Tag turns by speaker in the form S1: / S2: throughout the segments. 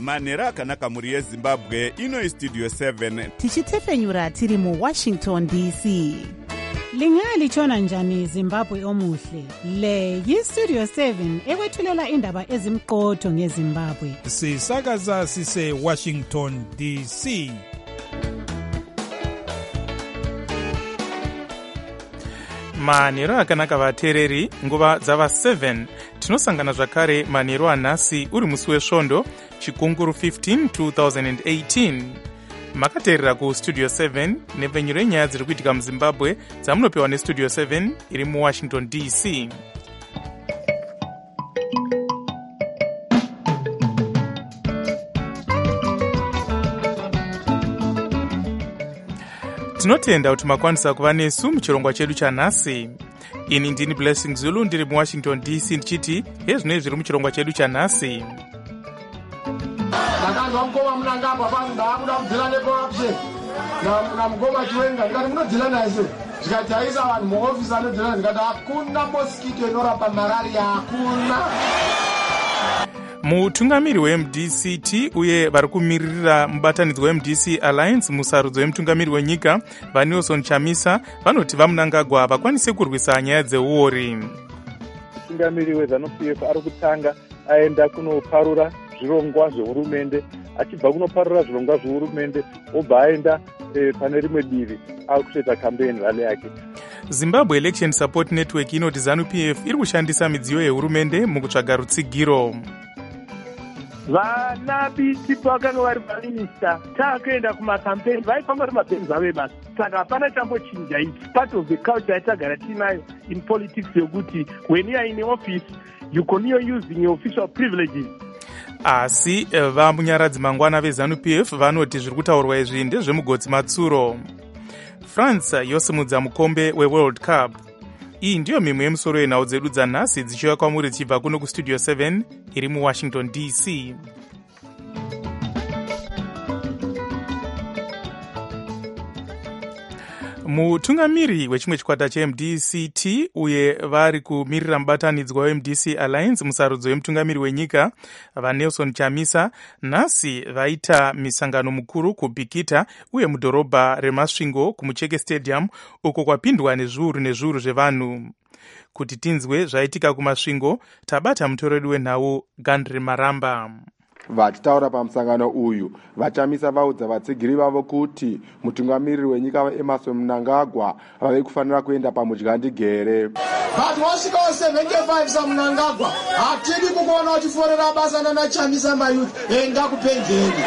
S1: manhero akanaka mhuri yezimbabwe. Ino istudio 7
S2: tichitefenyura tiri muWashington DC. Lingalitshona njani Zimbabwe omuhle? Le yistudio 7 ekwethulela indaba ezimqotho ngeZimbabwe.
S3: Sisakaza sise Washington DC. Manhero akanaka vateereri, nguva dzava 7 tinosangana zvakare manhero anhasi uri musi wesvondo chikunguru 15 2018. Makateerera kustudio 7 nepfenyuro yenyaya dziri kuitika muZimbabwe dzamunopiwa nestudio 7 iri muWashington DC. Tinotenda kuti makwanisa kuva nesu muchirongwa chedu chanhasi. Ini ndini Blessing Zulu ndiri muWashington DC ndichiti hezvinoi zviri muchirongwa chedu chanhasi.
S4: Ndakanzwa mukoma munangapa pandakuda kudzira necorruption na mukoma chiwenga ndikati munodzira naye zvikati aisa vanhu muofisi anodzira ndikati hakuna mosquito inorapa malaria hakuna.
S3: Mutungamiri weMDCT uye vari kumiririra mubatanidzwa weMDC Alliance musarudzo wemutungamiri wenyika vaNelson Chamisa vanoti vaMnangagwa vakwanise kurwisa nyaya dzeuori.
S5: Mutungamiri weZANU-PF ari kutanga aenda kunoparura zvirongwa zvehurumende, achibva kunoparura zvirongwa zvehurumende obva aenda pane rimwe divi ari kutoita campaign rally yake.
S3: Zimbabwe Election Support Network inoti ZANU-PF iri kushandisa midziyo yehurumende mukutsvaga rutsigiro.
S6: Vana biti vakanga vari vaminista taakuenda kumakampeni vaifamba nemapenzi ave basi, saka hapana chambochinja. It's part of the culture yatagara tinayo in politics yokuti when you are in the office you continue using your official privileges.
S3: Asi vamunyaradzi mangwana veZANU-PF vanoti zviri kutaurwa izvi ndezvemugodzi matsuro. France yosimudza mukombe weWorld Cup. Iyi ndiyo mimwe yemusoro yenhau dzedu dzanhasi dzichiuya kwamuri dzichibva kuno kustudio 7 iri muWashington DC. Mutungamiri wechimwe chikwata cheMDCT uye vari kumirira mubatanidzwa weMDC Alliance musarudzo yemutungamiri wenyika vaNelson Chamisa nhasi vaita misangano mukuru kuBikita uye mudhorobha reMasvingo kumucheke Stadium uko kwapindwa nezviuru zvevanhu. Kuti tinzwe zvaitika kuMasvingo tabata mutoredu wenhau Gandri Maramba.
S7: Vachitaura pamusangano uyu, vaChamisa vaudza vatsigiri vavo kuti mutungamiriri wenyika vaEmmerson Mnangagwa vave kufanira kuenda pamudyandigere.
S4: But wasvikawo 75 saMnangagwa hatidi kukuona uchiforera basa nanaChamisa mayuth enda kupenjeni.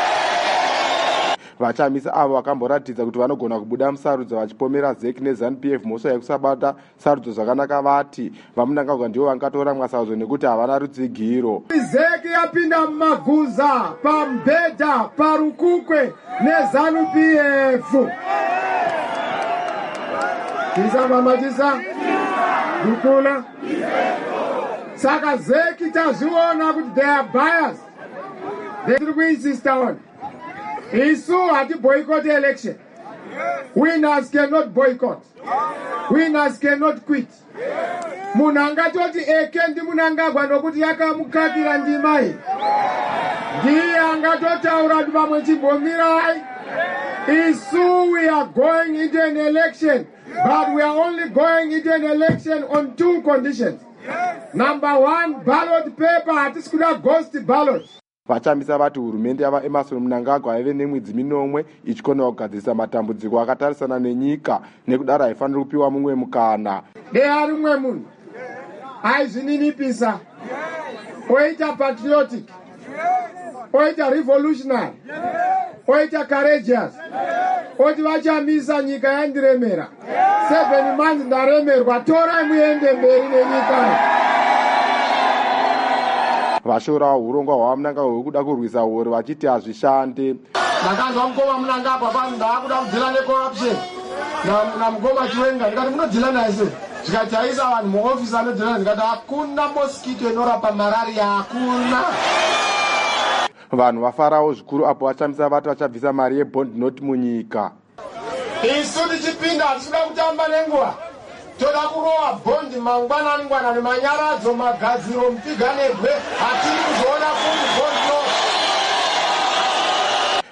S7: VaChamisa avo vakamboratidza kuti vanogona kubuda musarudzo vachipomera ZEC neZANU-PF mhosva yekusabata sarudzo zvakanaka. Vati vaMnangagwa ndivo vangatora mwasarudzo nekuti havana rutsigiro.
S4: ZEC yapinda mumaguza, pambedha, parukukwe neZANU-PF. Tisamamachisa dukula. Saka ZEC tazviona kuti they are biased. Tiri kuinsista on isu hati boycott election. Winners cannot boycott. Winners cannot quit. Munhu angatoti eke ndi Mnangagwa nokuti yakamukakira ndimai ndiye angatotaura kuti vamwe chibhomirai. Isu we are going into an election, but we are only going into an election on two conditions. Number one, ballot paper hatisi kuda ghost ballot.
S7: VaChamisa vati hurumende yavaEmmerson Mnangagwa ive nemwedzi 9 ichikona kugadzirisa matambudziko akatarisana nenyika nekudaro haifaniri kupiwa mumwe mukana.
S4: Ari mumwe munhu aizvininipisa oita patriotic oita revolutionary oita courageous oti vaChamisa nyika yandiremera 7 months ndaremerwa, torai muende mberi nenyika.
S7: Vashora hurongwa hwaMnangagwa hwekuda kurwisa uori vachiti hazvishande.
S4: Ndakanzwa mukoma Mnangagwa pandakuda kudzira necorruption na mukoma chiwenga ndikati munodzira naye zvikati aisa vanhu muofisi anodzira ndikati hakuna mosquito inorapa malaria hakuna.
S7: Vanhu vafarawo zvikuru apo vaChamisa vati vachabvisa mari yebond note munyika.
S4: Isu tichipinda hatisida kutamba nenguva. Toda kurowa bondi mangwanani nemanyaradzo magadziro mpiganebwe hatiri kuzoona kuti bondi no.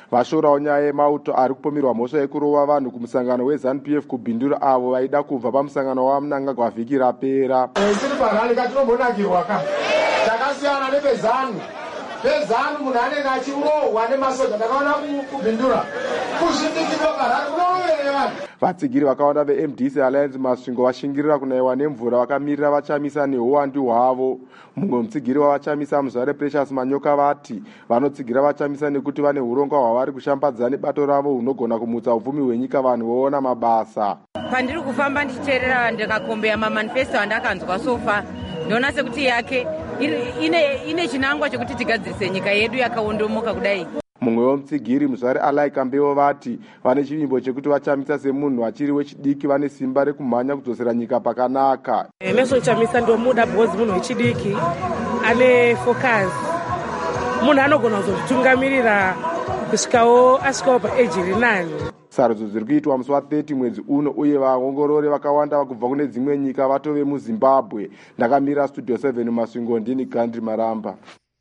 S7: vashorawo nyaya yemauto ari kupomerwa mhosva yekurova vanhu kumusangano weZANU-PF kubhindura avo vaida kubva pamusangano waMnangagwa vhiki rapera.
S4: Tiri parali katinombonakirwa ka takasiyana nepezanu. Pezanu munhu anenge achirohwa nemasoja ndakaona kubhindura kuzvindikirwa parali kunorovere vanhu.
S7: Vatsigiri vakawanda veMDC Alliance masvingo vashingirira kunaiwa nemvura vakamirira vachamisa neuwandu hwavo. Mumwe mutsigiri wavachamisa Muzvare Precious Manyoka vati vanotsigira vachamisa nekuti vane urongwa hwavari kushambadza nebato ravo hunogona kumutsa upfumi hwenyika vanhu voona mabasa.
S8: Pandiri kufamba ndichiteerera ndakakombeya mamanifesto andakanzwa sofa ndona sekuti yake ine chinangwa chekuti tigadzirise nyika yedu yakaondomoka kudai.
S7: Mumwe womutsigiri Muzvare Alai Kambewo vati vane chivimbo chekuti vachamisa semunhu achiri wechidiki vane simba rekumhanya kudzosera nyika pakanaka.
S9: Meso chamisa ndomuda because munhu wechidiki ane focus. Munhu anogona kuzozvitungamirira kusvikawo asvikawo paeji rinani.
S7: Sarudzo dziri kuitwa musi wa30 mwedzi uno uye vaongorori vakawanda kubva kune dzimwe nyika vatove muZimbabwe. Ndakamira Studio 7 Masvingo ndini Gandhi Maramba.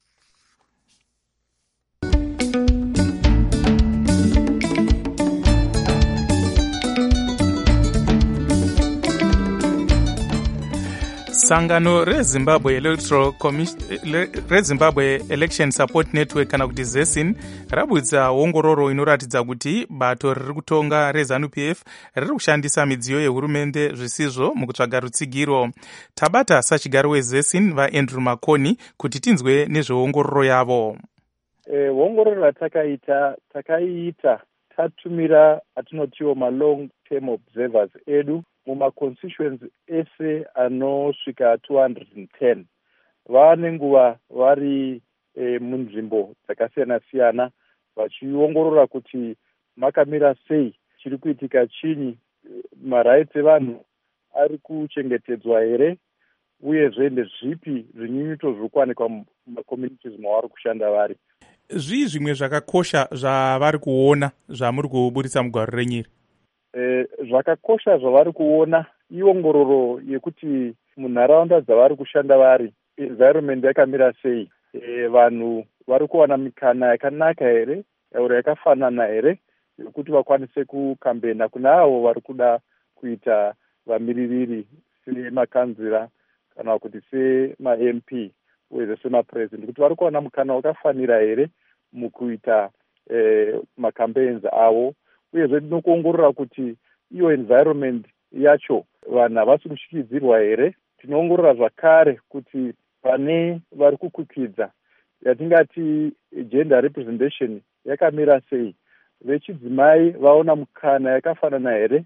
S3: Sangano reZimbabwe reZimbabwe Election Support Network kana kuti ZESIN rabudza ongororo inoratidza kuti bato riri kutonga reZANU-PF riri kushandisa midziyo yehurumende zvisizvo mukutsvaga rutsigiro. Tabata sachigaro weZESIN vaAndrew Makoni kuti tinzwe nezveongororo yavo.
S5: Ongororo ratakaita tatumira atinotiwo malong term observers edu mumaconstituency ese anosvika 210 vane nguva vari munzvimbo dzakasiyana-siyana vachiongorora kuti makamira sei, chiri kuitika chinyi, marights evanhu ari kuchengetedzwa here, uyezve ndezvipi zvinyunyuto zviri kuwanikwa mumakommunities mavari kushanda vari.
S3: Zvii zvimwe zvakakosha zvavari kuona zvamuri kuburitsa mugwaro renyiri?
S5: Zvakakosha zvavari kuona iongororo yekuti munharaunda dzavari kushanda vari environment yakamira sei, vanhu vari kuwana mikana yakanaka here, yauro yakafanana here yokuti vakwanise kukambena kuna avo vari kuda kuita vamiririri semakanzira kana kuti sema-MP uyezve semapresident, kuti vari kuwana mukana wakafanira here mukuita macampaigns avo. Uyezve tinokuongorora kuti iyo environment yacho vanhu havasi kushikidzirwa here. Tinoongorora zvakare kuti pane vari kukwikidza yatingati gender representation yakamira sei, vechidzimai vaona mukana yakafanana here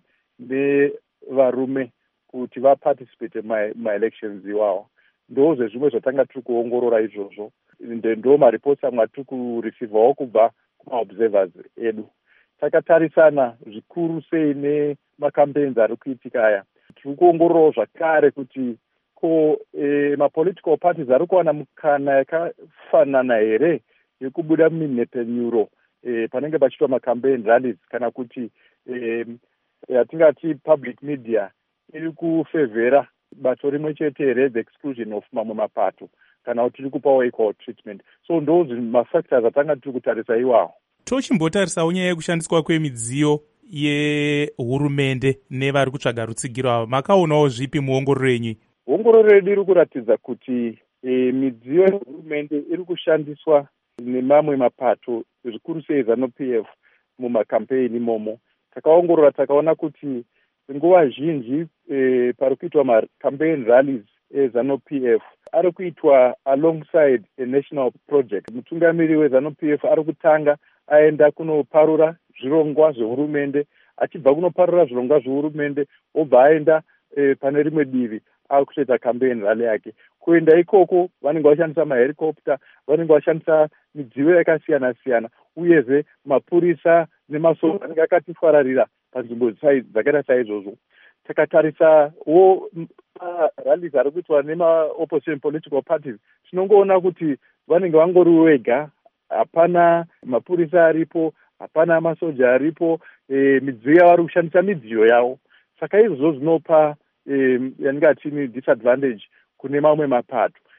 S5: nevarume kuti vaparticipate maelections iwawo. Ndozve zvimwe zvatanga tiri kuongorora izvozvo, ndo maripots amwe atiri kureceivawo kubva kumaobservers edu. Takatarisana zvikuru sei nemacampaigns ari kuitika aya. Tiri kuongororawo zvakare kuti ko mapolitical parties ari kuwana mukana yakafanana here yekubuda mumhepenyuro panenge pachiitwa macampaign rallies, kana kuti yatingati public media iri kufevhera bato rimwe chete here, the exclusion of mamwe mapato, kana kuti tiri kupawo equal treatment. So ndozi mafactors atanga tiri kutarisa iwawo.
S3: Tochimbotarisawo nyaya yekushandiswa kwemidziyo yehurumende nevari kutsvaga rutsigiro avo, makaonawo zvipi muongororo yenyu?
S5: Ongororo yedu iri kuratidza kuti midziyo yehurumende iri kushandiswa nemamwe mapato, zvikuru sei ZANU-PF mumakampeni imomo. Takaongorora takaona kuti nguva zhinji pari kuitwa macampaign rallies eZANU-PF ari kuitwa alongside a national project. Mutungamiri weZANU-PF ari kutanga aenda kunoparura zvirongwa zvehurumende, achibva kunoparura zvirongwa zvehurumende obva aenda pane rimwe divi akutoita campaign rally yake. Kuenda ikoko vanenge vashandisa mahelicopter, vanenge vashandisa midziyo yakasiyana-siyana, uyezve mapurisa nemasoja anenge akatifararira panzvimbo dzakaita saizvozvo. Takatarisawo rallies ari kuitwa nema-opposition political parties, tinongoona kuti vanenge vangori wega, hapana mapurisa aripo, hapana masoja aripo, midziyo yavari kushandisa midziyo yavo. Saka izvozvo zvinopa yatingati disadvantage kune mamwe mapato.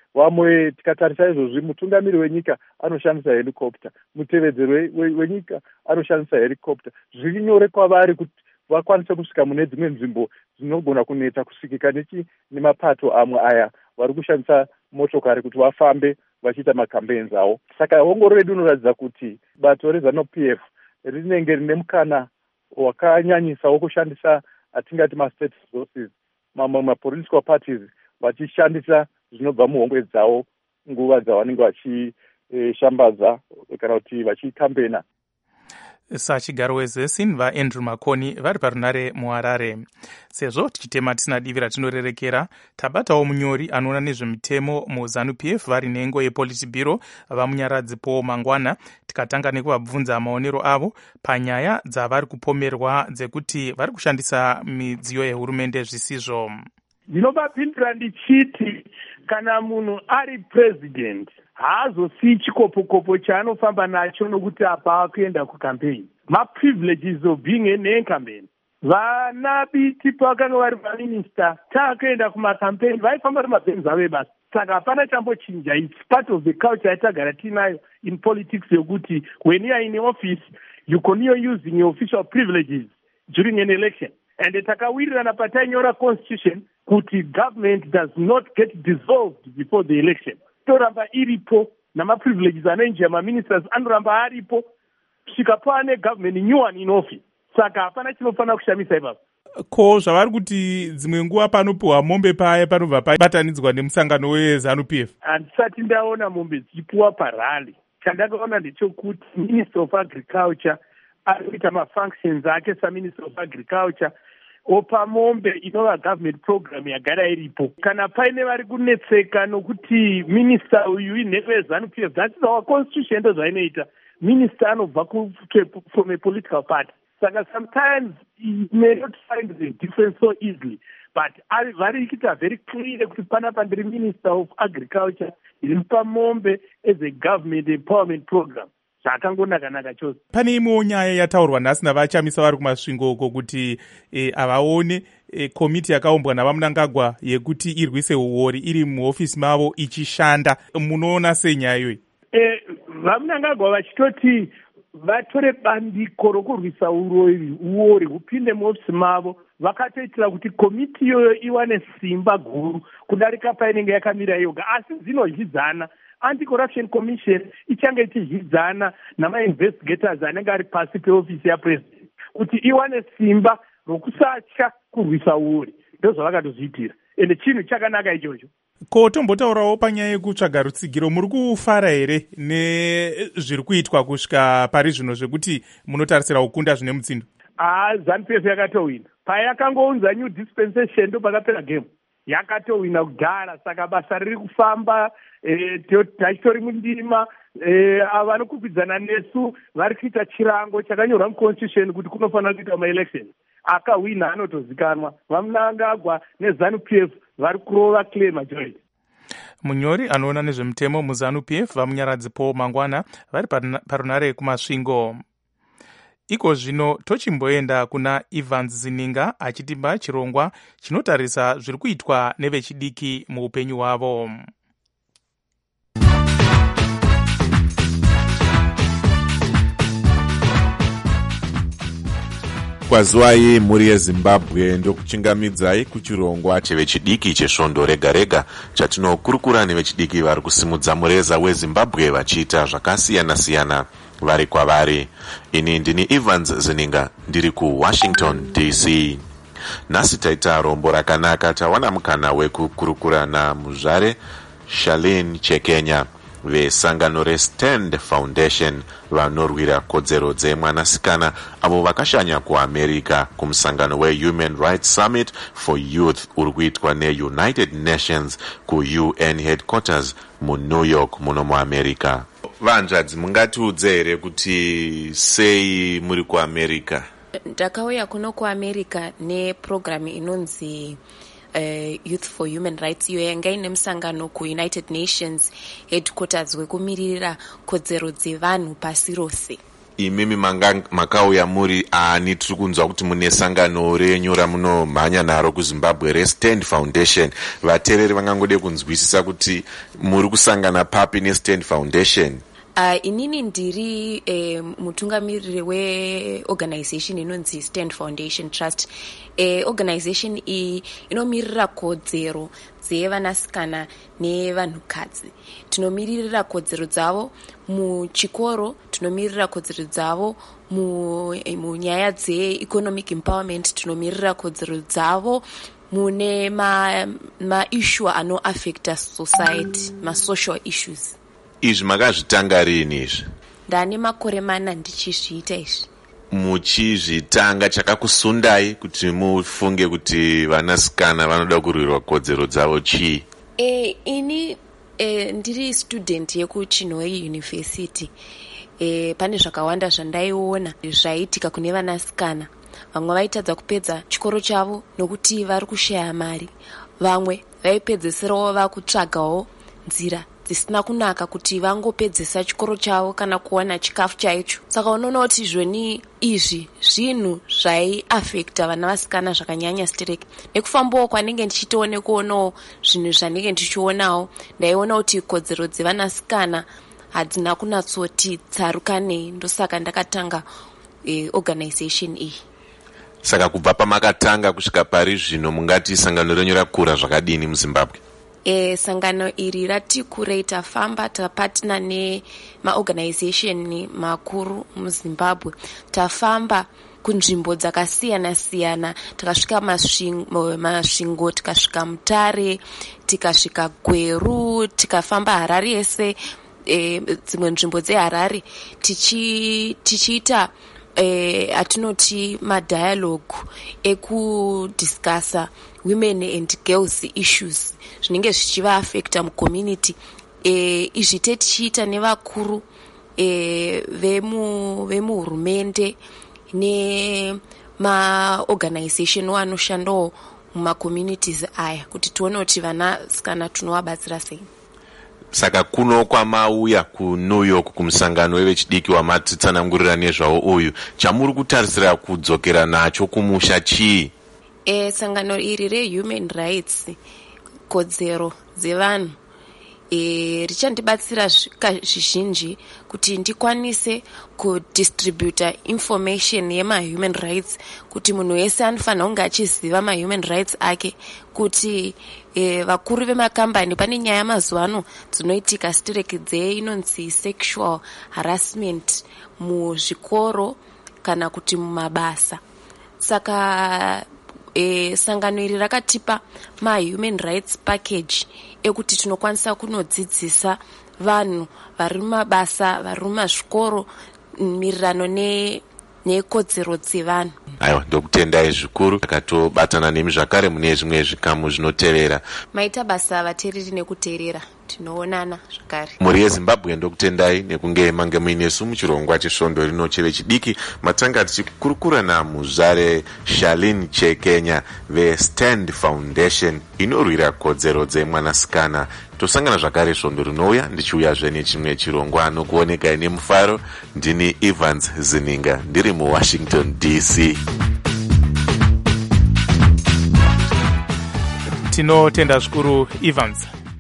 S5: vamwe tikatarisa izvozvi mutungamiri wenyika anoshandisa helicopter, mutevedzeri wenyika anoshandisa helicopter. Zviri nyore kwavari kuti vakwanise kusvika mune dzimwe nzvimbo dzinogona kunetsa kusvikika nemapato amwe aya vari kushandisa motokari kuti vafambe vachiita makampenzi avo. Saka ongororo redu inoratidza kuti bato reZANU-PF rinenge rine mukana wakanyanyisa wokushandisa atingati ma-state resources, ma-political parties vachishandisa zvinobva muhomwe dzavo nguva dzavanenge vachishambadza kana kuti vachikambena.
S3: Sachigaro weZESIN vaAndrew Makoni vari parunare muHarare. Sezvo tichitema tisina divi ratinorerekera, tabatawo munyori anoona nezvemitemo muZANU-PF vari nhengo yePolitburo vamunyaradzi Paul Mangwana, tikatanga nekuvabvunza maonero avo panyaya dzavari kupomerwa dzekuti vari kushandisa midziyo yehurumende zvisizvo.
S6: Ndinobapindura ndichiti kana munhu ari president haazosiyi chikopokopo chaanofamba nacho nokuti apa akuenda kucampaign. Ma-privileges of being an incumbent. Vana biti pakanga vari vaminista taakuenda kumacampaign vaifamba nemabhenzi avo basi. Saka hapana chambochinja. It's part of the culture yatagara tinayo in politics yokuti when you are in office you continue using your official privileges during an election. And takawirirana patainyora constitution kuti government does not get dissolved before the election. Toramba iripo namaprivileges anoenjera maministers anoramba aripo kusvika paane government new one in office. Saka hapana chinofanira kushamisa ipapo.
S3: Ko zvavari kuti dzimwe nguva panopuhwa mombe paya panobva pabatanidzwa nemusangano weZANU-PF.
S6: Handisati ndaona mombe dzichipuwa parally. Chandakaona ndechekuti Minister of Agriculture ari kuita mafunctions ake saMinister of Agriculture opa mombe inova government program yagara iripo. Kana paine vari kunetseka nokuti minister uyu inheko yeZANU-PF, that's our constitution ndo zvainoita. Minister anobva from a political party. Saka sometimes you may not find the difference so easily. But vari kuita very clear kuti panapa ndiri Minister of Agriculture iri pamombe as a government empowerment program. Zvakangonaka chose.
S3: Pane imwewo nyaya yataurwa nhasi navachamisa vari kumasvingo uko kuti avaone komiti yakaumbwa navaMnangagwa yekuti irwise uori iri muhofisi mavo ichishanda. Munoona sei nyaya iyoyi?
S6: VaMnangagwa vachitoti vatore bandiko rokurwisa uori hupinde muhofisi mavo, vakatoitira kuti komiti iyoyo iwane simba guru kudarika painenge yakamira yoga, asi dzinozhidzana. Anti-Corruption Commission ichange ichizhidzana nama-investigators anenge ari pasi peofisi yapresident kuti iwane simba rokusatya kurwisa uori. Ndo zvavakatozviitira, ende chinhu chakanaka ichocho.
S3: Ko tombotaurawo panyaya yekutsvaga rutsigiro, muri kufara here nezviri kuitwa kusvika pari zvino zvekuti munotarisira kukunda zvine mutsindo?
S6: ZANU-PF yakatowina payakangounza new dispensation, ndo pakapera game. Yakatowina kudhara, saka basa riri kufamba. Tachitori mundima vanokwikwidzana nesu vari kuita chirango chakanyorwa muconstitution kuti kunofanira kuita maelection. Akawina anotozikanwa. VaMnangagwa neZANU-PF vari kurova clear majority.
S3: Munyori anoona nezvemutemo muZANU-PF vamunyaradzi Paul Mangwana vari parunare kumasvingo. Iko zvino tochimboenda kuna Evans Zininga achitimba chirongwa chinotarisa zviri kuitwa nevechidiki muupenyu hwavo.
S1: Kwazwai muri yeZimbabwe ndokuchingamidzai kuchirongwa chevechidiki chesvondo rega rega chatinokurukura nevechidiki vari kusimudza mureza weZimbabwe vachiita zvakasiyana siyana vari kwavari. Ini ndini Evans Zininga ndiri kuWashington DC. Nhasi taita rombo rakanaka, tawana mukana wekukurukura namuzvare Shalin Chekenya vesangano reStand Foundation vanorwira kodzero dzemwanasikana avo vakashanya kuAmerica kumusangano weHuman Rights Summit for Youth uri kuitwa neUnited Nations kuUN headquarters muNew York muno muAmerica. Vanzvadzi, mungatiudze here kuti sei muri kuAmerica?
S10: Ndakauya kuno kuAmerica neprogramu inonzi Youth for Human Rights, iyo yanga ine musangano kuUnited Nations headquarters wekumirira kodzero dzevanhu pasi rose.
S1: imimi makauya muri ani tiri kunzwa kuti mune sangano renyu ramunomhanya naro kuzimbabwe reStand Foundation. Vateereri vangangode kunzwisisa kuti muri kusangana papi neStand Foundation?
S10: Inini ndiri mutungamiriri weorganization inonzi Stand Foundation Trust. Organization iyi inomirira kodzero dzevanasikana nevanhukadzi. Tinomirira kodzero dzavo muchikoro, tinomirira kodzero dzavo munyaya dzeeconomic empowerment, tinomirira kodzero dzavo mune maissue anoaffecta society, masocial issues.
S1: Izvi makazvitanga rini izvi?
S10: Ndane makore 4 ndichizviita izvi.
S1: Muchizvitanga chakakusundai kuti mufunge kuti vanasikana vanoda kurwirwa kodzero dzavo chii?
S10: Ini ndiri student yekuChinhoyi University. Pane zvakawanda zvandaiona zvaitika kune vanasikana. Vamwe vaitadza kupedza chikoro chavo nokuti vari kushaya mari. Vamwe vaipedzeserawo vakutsvagawo nzira dzisina kunaka kuti vangopedzesa chikoro chavo kana kuwana chikafu chaicho. Saka unoona kuti zvoni izvi zvinhu zvaiaffecta vana vasikana zvakanyanya stereki. Nekufambawo kwanenge ndichitoone kuonawo zvinhu zvanenge ndichionawo, ndaiona kuti kodzero dzevanasikana hadzina kunatsoti tsarukanei. Ndosaka ndakatanga organization iyi.
S1: Saka kubva pamakatanga kusvika pari zvino mungati sangano renyu rakura zvakadini muZimbabwe?
S10: Sangano iri rati kurei, tafamba tapatna nemaorganization makuru muZimbabwe. Tafamba kunzvimbo dzakasiyana-siyana, takasvika masvingo, tikasvika Mutare, tikasvika Gweru, tikafamba Harare yese, dzimwe nzvimbo dzeHarare, tichiita atinoti madialogue ekudiscussa women and girls issues zvinenge zvichivaafecta mucommunity. Izvi tichiita nevakuru vemuhurumende nemaorganization anoshandawo mumacommunities aya kuti tione kuti vanasikana tinovabatsira sei.
S1: Saka kuno kwamauya kuNew York kumusangano wevechidiki wamatitsanangurira nezvawo uyu, chamuri kutarisira kudzokera nacho kumusha chii?
S10: Sangano iri rehuman rights, kodzero dzevanhu, richandibatsira zvizhinji kuti ndikwanise kudistributa information yemahuman rights, kuti munhu wese anofanira kunge achiziva mahuman rights ake, kuti vakuru vemakambani, pane nyaya mazuva ano dzinoitika stereki inonzi sexual harassment muzvikoro kana kuti mumabasa. Saka sangano iri rakatipa mahuman rights package ekuti tinokwanisa kunodzidzisa vanhu vari mumabasa, vari mumazvikoro, mirirano nekodzero dzevanhu.
S1: Aiwa, ndokutendai zvikuru. Takatobatana nemi zvakare mune zvimwe zvikamu zvinotevera.
S10: Maita basa vateereri nekuteerera, tinoonana zvakare.
S1: Mhuri yeZimbabwe ndokutendai nekunge mange muinesu muchirongwa chesvondo rino chevechidiki. Matanga tichikurukura namuzvare Charlene Chekenya veStand Foundation inorwira kodzero dzemwanasikana. Tosangana zvakare svondo rinouya, ndichiuyazve nechimwe chirongwa nokuoneka nemufaro. Ndini Evans Zininga, ndiri muWashington DC.
S3: Tinotenda zvikuru Evans.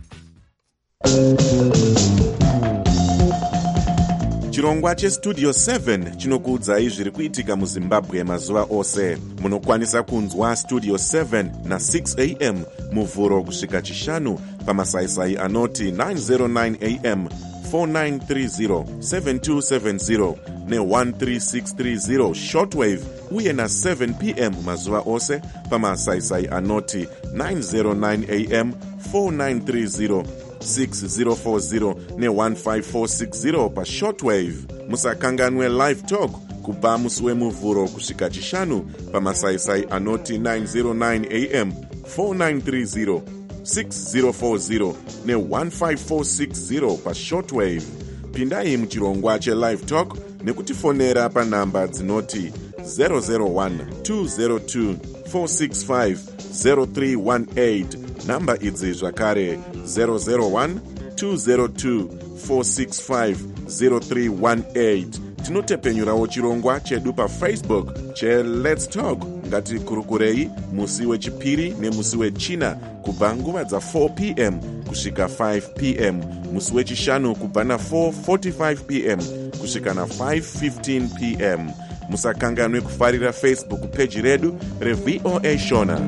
S1: Chirongwa cheStudio 7 chinokuudzai zviri kuitika muZimbabwe mazuva ose. Munokwanisa kunzwa Studio 7 na 6 am muvhuro kusvika chishanu pamasaisai anoti 909 am 4930 7270 ne13630 shortwave uye na 7 pm mazuva ose pamasaisai anoti 909 am 4930 6040 ne15460 pashortwave. Musakanganwe live talk kubva musi wemuvhuro kusvika chishanu pamasaisai anoti 909 am 4930 6040 ne15460 pashortwave. Pindai muchirongwa chelive talk nekutifonera panhamba dzinoti 001 202 465 0318. Namba idzi zvakare 001 202 465 0318 Tinotepenyurawo chirongwa chedu paFacebook cheLet's Talk. Ngatikurukurei musi wechipiri nemusi wechina kubva nguva dza4 p.m. kusvika 5 p.m. musi wechishanu kubva na4:45 p.m. kusvika na5:15 p.m. Musakanganwe kufarira Facebook page redu reVOA Shona.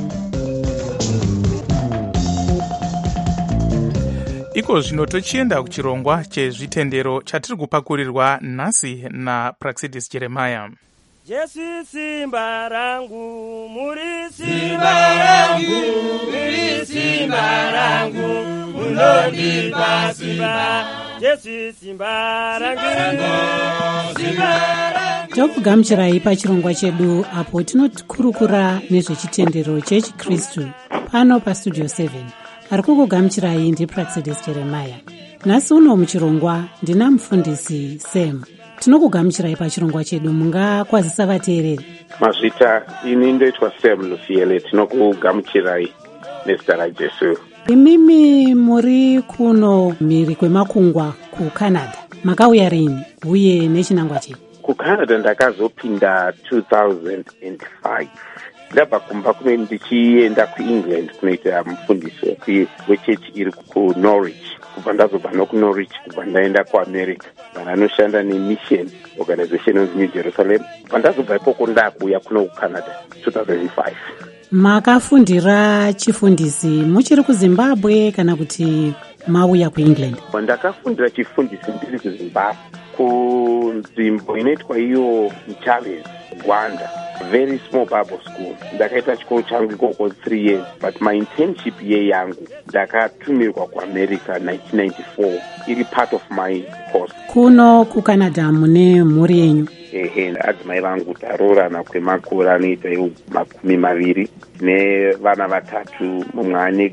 S3: Iko zvino tochienda kuchirongwa chezvitendero chatiri kupakurirwa nhasi naPraxidis Jeremiah.
S11: Jesu simba rangu, muri simba rangu, muri simba rangu, unondipa simba. Jesu simba rangu, simba rangu.
S2: Tokugamuchirai pachirongwa chedu apo tinokurukura nezvechitendero chechiKristu pano paStudio 7. Ari kukugamuchirai ndiPraxidis Jeremiah. Nhasi uno muchirongwa ndina mufundisi Sam. Tinokugamuchirai pachirongwa chedu, mungakwazisa vateereri.
S12: Mazvita ini ndoitwa Sam Lufiele. Tinokugamuchirai nezita raJesu.
S2: Imimi muri kuno mhiri kwemakungwa kuCanada. Makauya rini uye nechinangwa chii?
S12: KuCanada ndakazopinda 2005. Ndabva kumba kuno ndichienda kuEngland kunoita mufundisi wechechi iri kuNorwich. Kubva ndazobva nokuNorwich kubva ndaenda kuAmerica vanoshanda nemission organization of New Jerusalem. Kubva ndazobva ikoko ndakuya kuno kuCanada 2005.
S2: Makafundira chifundisi muchiri kuZimbabwe kana kuti mauya kuEngland?
S12: Ndakafundira chifundisi ndiri kuZimbabwe kunzvimbo inoitwa iyo Mchalles, Rwanda. Very small Bible school. Ndakaita chikoro changu ikoko 3 years, but my internship year yangu ndakatumirwa kuAmerica 1994 iri part of my course.
S2: Kuno kuCanada mune mhuri yenyu?
S12: Adzimai vangu taroorana kwemakore anoita 20 nevana vatatu, mumwe ane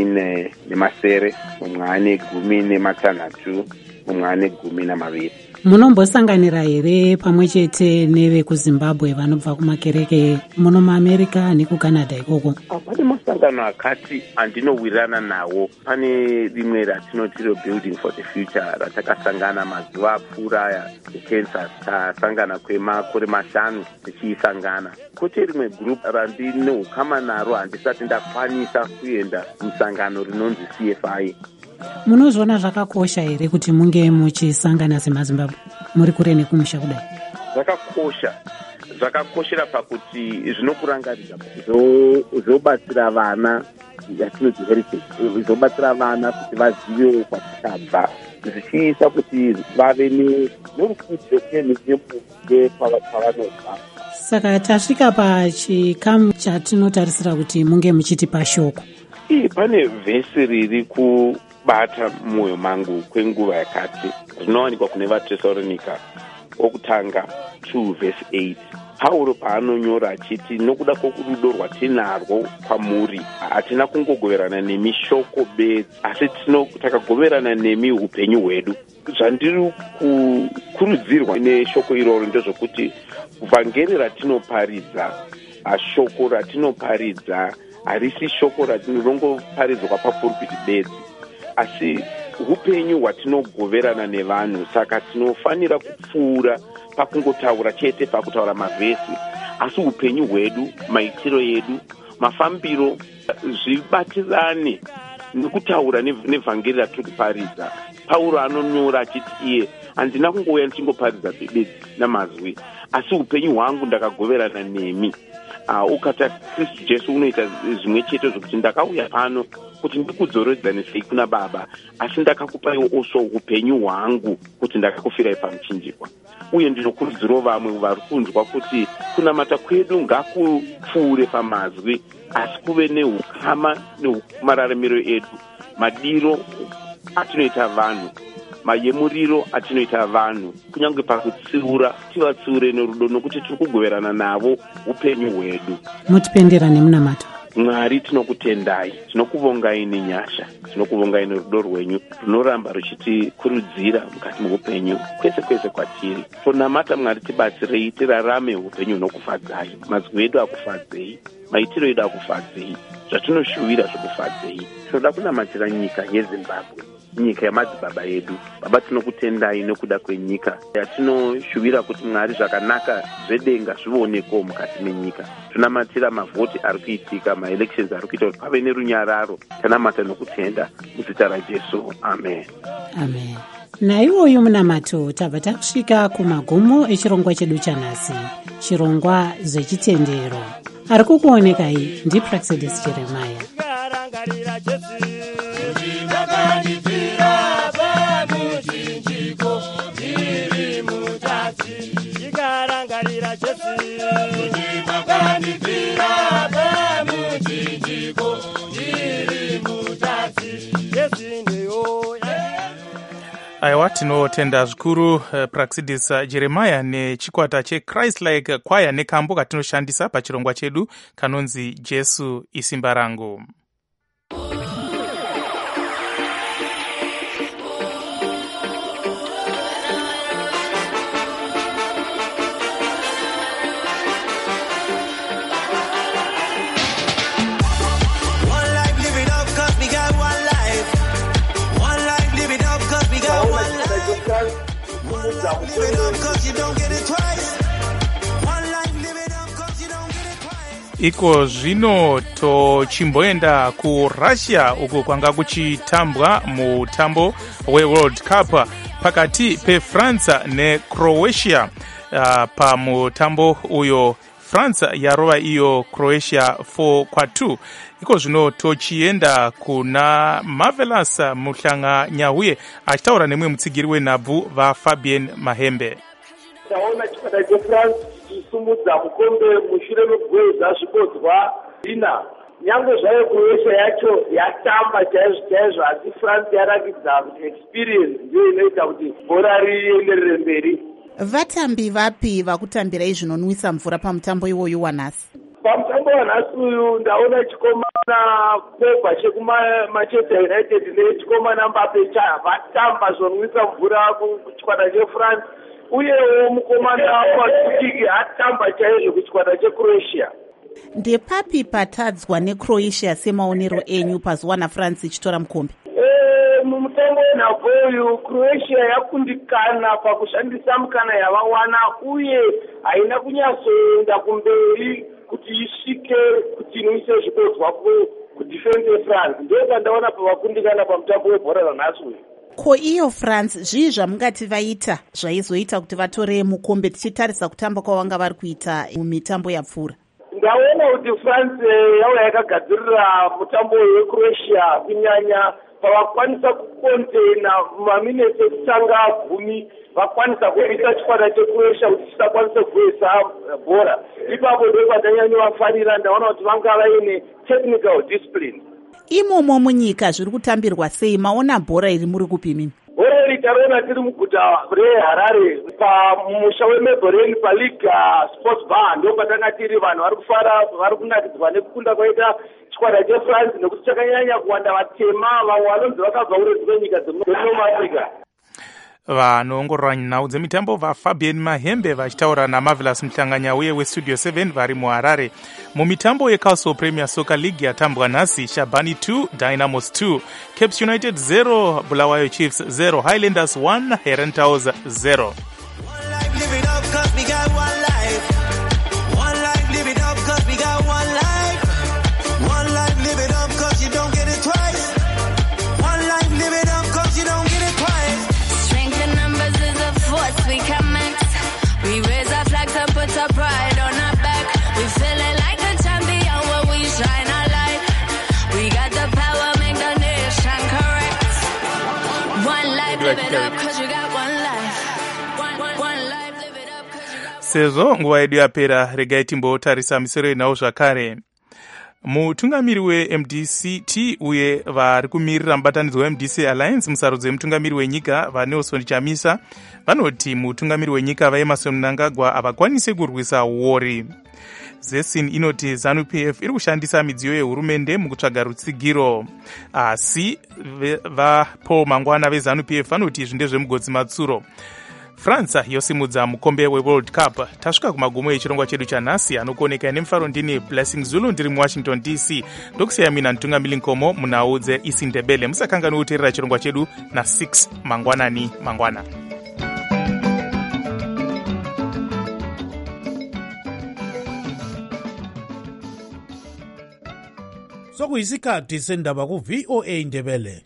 S12: 10 mumwe ane 16, mumwe ane 12.
S2: Munombosanganira here pamwe chete nevekuZimbabwe vanobva kumakereke muno muAmerica nekuCanada ikoko?
S12: Pane masangano akati andinowirirana nawo. Pane rimwe ratinoti Building for the Future ratakasangana mazuva apfuura aya eCansas, tasangana kwemakore 5 tichiisangana. Kote rimwe group randinohukama naro handisati ndakwanisa kuenda musangano rinonzi CFI.
S2: Munozviona zvakakosha here kuti munge muchisangana semaZimbabwe muri kure nekumusha kudai?
S12: Zvakakoshera pakuti zvinokurangaridza zvobatsira vana, yatinoti heritage, zvobatsira vana kuti vazive kwatichabva, zvichiisa kuti vave nerukudzo nemuze pavanobva.
S2: Saka tasvika pachikamu chatinotarisira kuti munge muchitipa shoko.
S12: Pane vhesi riri kubata mwoyo mangu kwenguva yakati, zvinowanikwa kune vaTesalonika okutanga 2:8. Pauro paanonyora achiti nokuda kworudo rwatinarwo kwamuri hatina kungogoverana nemi shoko bedzi, asi takagoverana nemi upenyu hwedu. Zvandiri kukurudzirwa neshoko iroro ndezvokuti vhangeri ratinoparidza, shoko ratinoparidza harisi shoko ratinongoparidzwa papurpiti bedzi, asi upenyu hwatinogoverana nevanhu. Saka tinofanira kupfuura pakungotaura chete, pakutaura mavhesi, asi upenyu hwedu, maitiro edu, mafambiro zvibatirane nekutaura nevhangeri ratinoparidza. Pauro anonyora achiti iye handina kungouya ndichingoparidza bedzi namazwi, asi upenyu hwangu ndakagoverana nemi. Ukata Kristu Jesu unoita zvimwe chete zvokuti ndakauya pano kuti ndikudzoredzanise kuna Baba, asi ndakakupaiwo oso upenyu hwangu kuti ndakakufirai pamuchinjikwa. Uye ndinokurudzirawo vamwe vari kunzwa kuti kunamata kwedu ngakupfuure pamazwi, asi kuve neukama nemararamiro edu, madiro atinoita vanhu, mayemuriro atinoita vanhu, kunyange pakutsiura tivatsiure nerudo, nokuti tiri kugoverana navo upenyu hwedu.
S2: Mutipendera nemunamato.
S12: Mwari tinokutendai, tinokuvongai nenyasha, tinokuvongai nerudo rwenyu runoramba ruchitikurudzira mukati muupenyu kwese kwese kwatiri. Tonamata Mwari, tibatsirei tirarame upenyu hunokufadzai, mazwi edu akufadzei, maitiro edu akufadzei, zvatinoshuvira zvokufadzei. Tinoda kunamatira nyika yeZimbabwe nyika yamadzibaba edu. Baba, tinokutendai nokuda kwenyika yatinoshuvira kuti Mwari zvakanaka zvedenga zvionekwo mukati menyika. Tunamatira mavhoti ari kuitika, maelections ari kuita kuti pave nerunyararo. Tanamata nokutenda muzita raJesu. Amen.
S2: Amen. Naiwoyo munamato tabva takusvika kumagumo echirongwa chedu chanhasi, chirongwa zvechitendero. Ari kukuonekai ndiPraxedis Jeremiah.
S3: Aiwa, tinotenda zvikuru Praxedis Jeremiah nechikwata cheChrist-like Choir nekambo katinoshandisa pachirongwa chedu kanonzi Jesu isimba rangu. Iko zvino tochimboenda kuRussia uko kwanga kuchitambwa mutambo weWorld Cup pakati peFrance neCroatia. Pamutambo uyo France yarova iyo Croatia 4-2. Iko zvino tochienda kuna Marvelous Muhlanga Nyahuye achitaura nemwe mutsigiri wenhabvu vaFabien Mahembe.
S6: Taona chikwata cheFrance chisumudza mukombe mushure mekugwedza zvibodzwa ina. Nyange zvayo Croatia yacho yatamba chaizvo asi France yarakidza kuti experience ndiyo inoita kuti bhora rienderere mberi.
S13: Vatambi vapi vakutambirai zvinonwisa mvura pamutambo iwoyu wanhasi?
S6: Pamutambo wanhasi uyu ndaona chikomana Pogba chekuManchester United nechikomana Mbappe vatamba zvinonwisa mvura kuchikwata cheFrance, uyewo mukomana Matsutiki atamba chaizvo kuchikwata cheCroatia.
S13: Ndepapi patadzwa neCroatia semaonero enyu pazuva naFrance ichitora mukombe?
S6: Mumutambo wenhabvu uyu Croatia yakundikana pakushandisa mukana yavawana, uye haina kunyatsoenda kumberi kuti isvike kuti inwise zvibodzwa kudefense yeFrance. Ndio pandaona pavakundikana pamutambo webhora ranhasi uyu.
S13: Ko iyo France zvii zvamungati vaita zvaizoita kuti vatore mukombe tichitarisa kutamba kwavanga vari kuita mumitambo yapfuura?
S6: Ndaona kuti France yauya yakagadzirira mutambo weCroatia kunyanya pavakwanisa kukontena maminitsi ekutanga 10 vakwanisa kuisa chikwata cheCroatia kuti chisakwanise kuisa bhora. Ipapo ndipo pandanyanyovanfarira, ndaona kuti vanga vaine technical discipline.
S13: Imomo munyika zviri kutambirwa sei? Maona bhora iri muri kupi mimi?
S6: Bhora iri tariona tiri muguta reHarare pamusha weMelbourne paliga sports bar, ndo patanga tiri vanhu vari kufara, vari kunakidzwa nekukunda kwaita chikwata cheFrance nekuti chakanyanya kuwanda vatema, vamwe vanonzi vakabva kurudzi kwenyika dzemuNorth Africa.
S3: Vanoongorora nhau dzemitambo vaFabien Mahembe vachitaura naMarvelous Muhlanga Nyahuye weStudio 7 vari muHarare. Mumitambo yeCastle Premier Soccer League yatambwa nhasi, Shabani 2 Dynamos 2, Cape United 0 Bulawayo Chiefs 0, Highlanders 1 Herentaus 0. Sezvo nguva yedu yapera, regai timbotarisa misoro yenhau zvakare. Mutungamiri weMDCT uye vari kumirira mubatanidzwa weMDC Alliance musarudzo yemutungamiri wenyika vaNelson Chamisa vanoti mutungamiri wenyika vaEmmerson Mnangagwa havakwanisi kurwisa Wori. Zesin inoti ZANU-PF iri kushandisa midziyo yehurumende mukutsvaga rutsigiro, asi vaPaul Mangwana veZANU-PF vanoti izvi ndezvemugodzi matsuro. France yosimudza mukombe weworld cup. Tasvika kumagumo echirongwa chedu chanhasi anokuoneka nemufaro. Ndini Blessing Zulu ndiri muwashington DC. Ndokusiya mina Ntungamili Nkomo munhau dzeIsindebele. Musakanganwe kuteerera chirongwa chedu na6 mangwana.
S14: Sokuyisikhathi sendaba ku-VOA Indebele.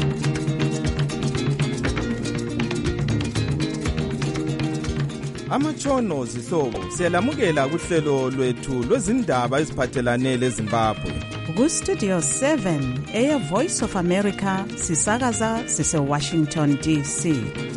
S15: Amatshono zihlobo siyalamukela kuhlelo lwethu lwezindaba eziphathelane leZimbabwe.
S13: Ku-Studio 7 Air Voice of America sisakaza sise-Washington DC.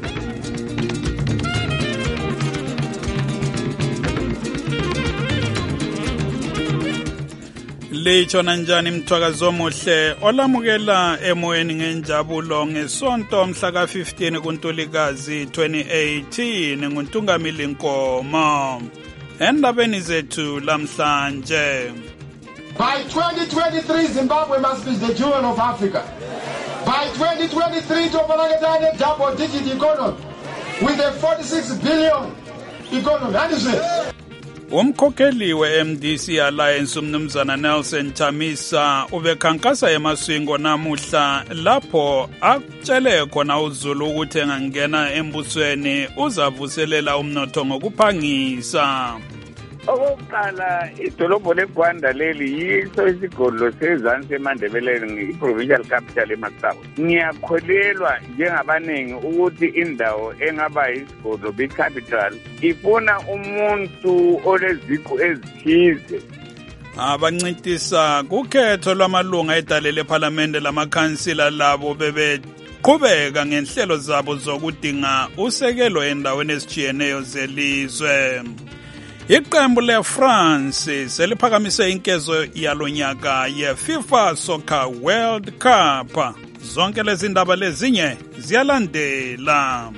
S16: Litshona njani mthwakazi omuhle olamukela emoyeni ngenjabulo ngesonto mhla ka-15 kuNtulikazi 2018 nguNtungamili Nkomo. Endabeni zethu lamhlanje.
S4: By 2023 Zimbabwe must be the jewel of Africa. By 2023 Topanaketane double digit economy with a 46 billion economy.
S16: Umkhokheli we-MDC Alliance umnumzana Nelson Chamisa ubekhankasa eMasvingo namuhla lapho akutshele khona uZulu ukuthi engangena embusweni uzavuselela umnotho ngokuphangisa.
S17: Okokuqala idolobho leGwanda leli yiso isigodlo sezansi eMandebeleni i-provincial capital eMasawu. Ngiyakholelwa njengabaningi ukuthi indawo engaba isigodlo be-capital ifuna umuntu oleziqu ezithize.
S16: Abancintisa kukhetho lwamalunga edalele ePhalamende lamakhansila labo bebeqhubeka ngenhlelo zabo zokudinga usekelo endaweni ezijiyeneyo zelizwe. Iqembu leFrance seliphakamise inkezo yalonyaka yeFIFA Soccer World Cup. Zonke lezi ndaba lezinye ziyalandela.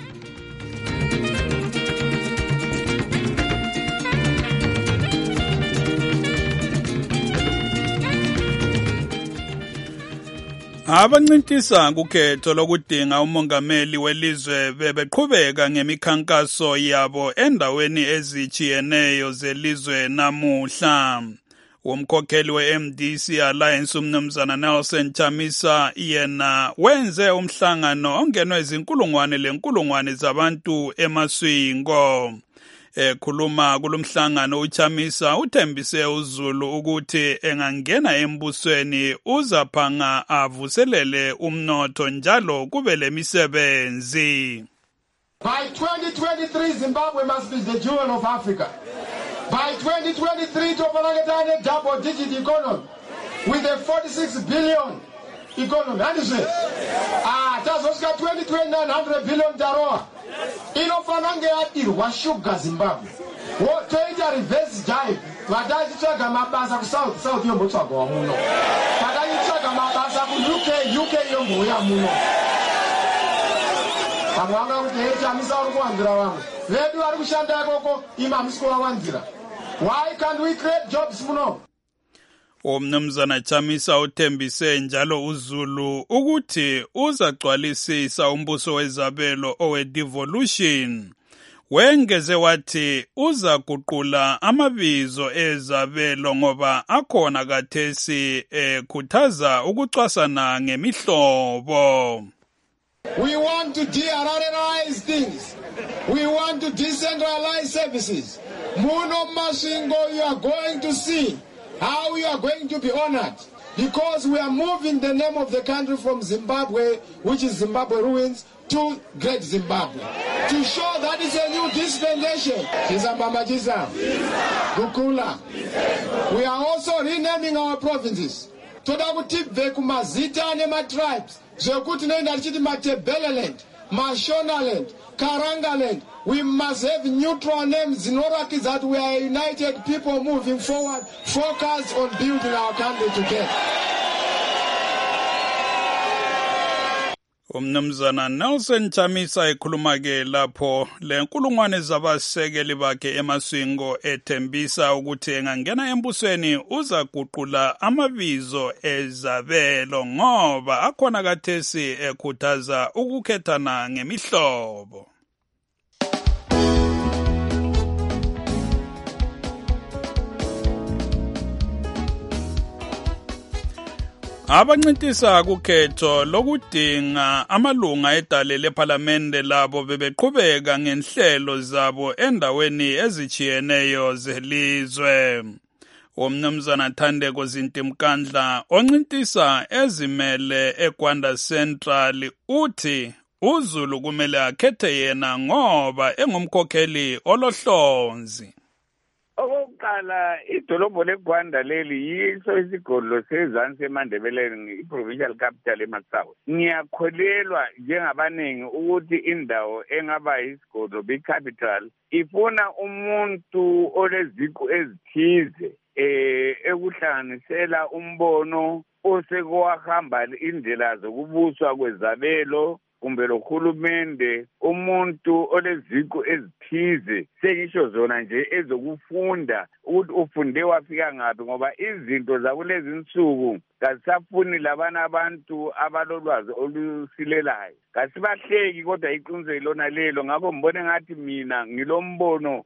S16: Abancintisa kukhetho lokudinga umongameli welizwe bebeqhubeka ngemikhankaso yabo endaweni ezijiyeneyo zelizwe namuhla. Umkhokheli we-MDC Alliance umnumzana Nelson Chamisa yena wenze umhlangano ongenwe izinkulungwane zabantu eMasvingo. Ekhuluma kulomhlangano uChamisa uthembise uZulu ukuthi engangena embusweni uzaphanga avuselele umnotho njalo kube lemisebenzi.
S4: By 2023 Zimbabwe must be the jewel of Africa. By 2023 Topanaketane double digit economy with a 46 billion economy. Tazosvika 2029 billion daroa. Inofana nge yadirwa shuga Zimbabwe. Toita reverse jive. Vadachitsvaga mabasa ku South yombotsvaga muno. Vadachitsvaga mabasa ku UK yombouya muno. Vamwe vanga kuti Chamisa uri kuwanzira vamwe. Vedu vari kushanda ikoko imamisi kuvawanzira. Why can't we create jobs muno?
S16: Umnumzana Chamisa uthembise njalo uZulu ukuthi uzagcwalisisa umbuso wezabelo owe-devolution. Wengeze wathi uzaguqula amabizo ezabelo ngoba akhona kathesi ekhuthaza ukucwasana ngemihlobo.
S4: We want to de-Hararize things. We want to decentralize services. Muno Masvingo, you are going to see how you are going to be honored, because we are moving the name of the country from Zimbabwe, which is Zimbabwe ruins, to Great Zimbabwe, to show that it's a new dispensation. We are also renaming our provinces. Toda kuti vekumazita nematribes zvekuti noenda tichiti Matebeleland, Mashonaland, Karangaland. We must have neutral names in order that we are united people moving forward, focused on building our country together.
S16: Umnumzana Nelson Chamisa ekhuluma-ke lapho lenkulungwane zabasekeli bakhe eMasvingo ethembisa ukuthi engangena embusweni uzaguqula amabizo ezabelo ngoba akhona kathesi ekhuthaza ukukhethana ngemihlobo. Abancintisa kukhetho lokudinga amalunga edale lephalamende labo bebeqhubeka ngenhlelo zabo endaweni ezijiyeneyo zelizwe. Umnumzana Thandeko Zintimkandla oncintisa ezimele eGwanda Central uthi uZulu kumele akhethe yena ngoba engumkhokheli olohlonzi.
S17: Okokuqala idolobho leGwanda leli yiso isigodlo sezansi eMandebeleni i-provincial capital eMasawu. Ngiyakholelwa njengabaningi ukuthi indawo engaba isigodlo bi-capital ifuna umuntu oleziqu ezithize ekuhlanganisela umbono osekuwahamba indlela zokubuswa kwezabelo kumbe lohulumende umuntu oleziqu ezithize sengisho zona nje ezokufunda ukuthi ufunde wafika ngaphi ngoba izinto zakulezi insuku kasafuni labana abantu abalolwazi olusilelayo kasibahleki kodwa iqiniso ilona lelo ngakho mbone ngathi mina ngilombono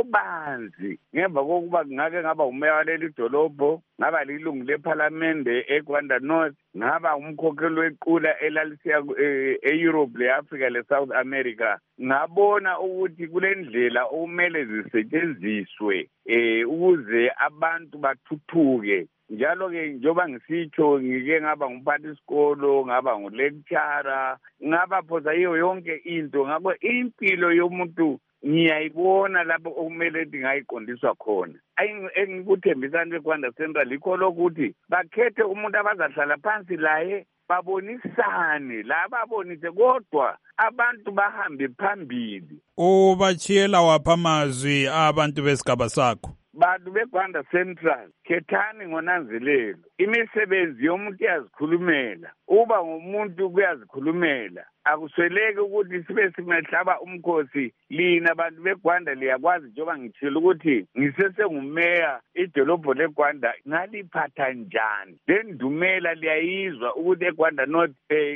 S17: obanzi ngemva kokuba ngake ngaba umeya waleli dolobho ngaba lilungu lephalamende eGwanda North ngaba umkhokheli wequla elalisiya eEurope leAfrica leSouth America ngabona ukuthi kulendlela okumele zisetshenziswe ukuze abantu bathuthuke njalo ke njoba ngisitsho ngike ngaba ngumphathi isikolo ngaba ngulecturer ngaba phoza yiyo yonke into ngakho impilo yomuntu ngiyayibona lapho okumele ndingayiqondiswa khona engikuthembisana kweGwanda Central ikho lokuthi bakhethe umuntu abazahlala phansi laye babonisane la babonise kodwa abantu bahambe phambili.
S16: Ubachiyela wapha amazwi abantu besigaba sakho.
S17: Bantu beGwanda Central khethani ngonanzelelo imisebenzi yomuntu yazikhulumela uba ngumuntu kuyazikhulumela akusweleke ukuthi sibe simehlaba umkhosi lina bantu beGwanda liyakwazi njengoba ngithile ukuthi ngisesengumeya idolobho leGwanda ngaliphatha njani lendumela liyayizwa ukuthi eGwanda North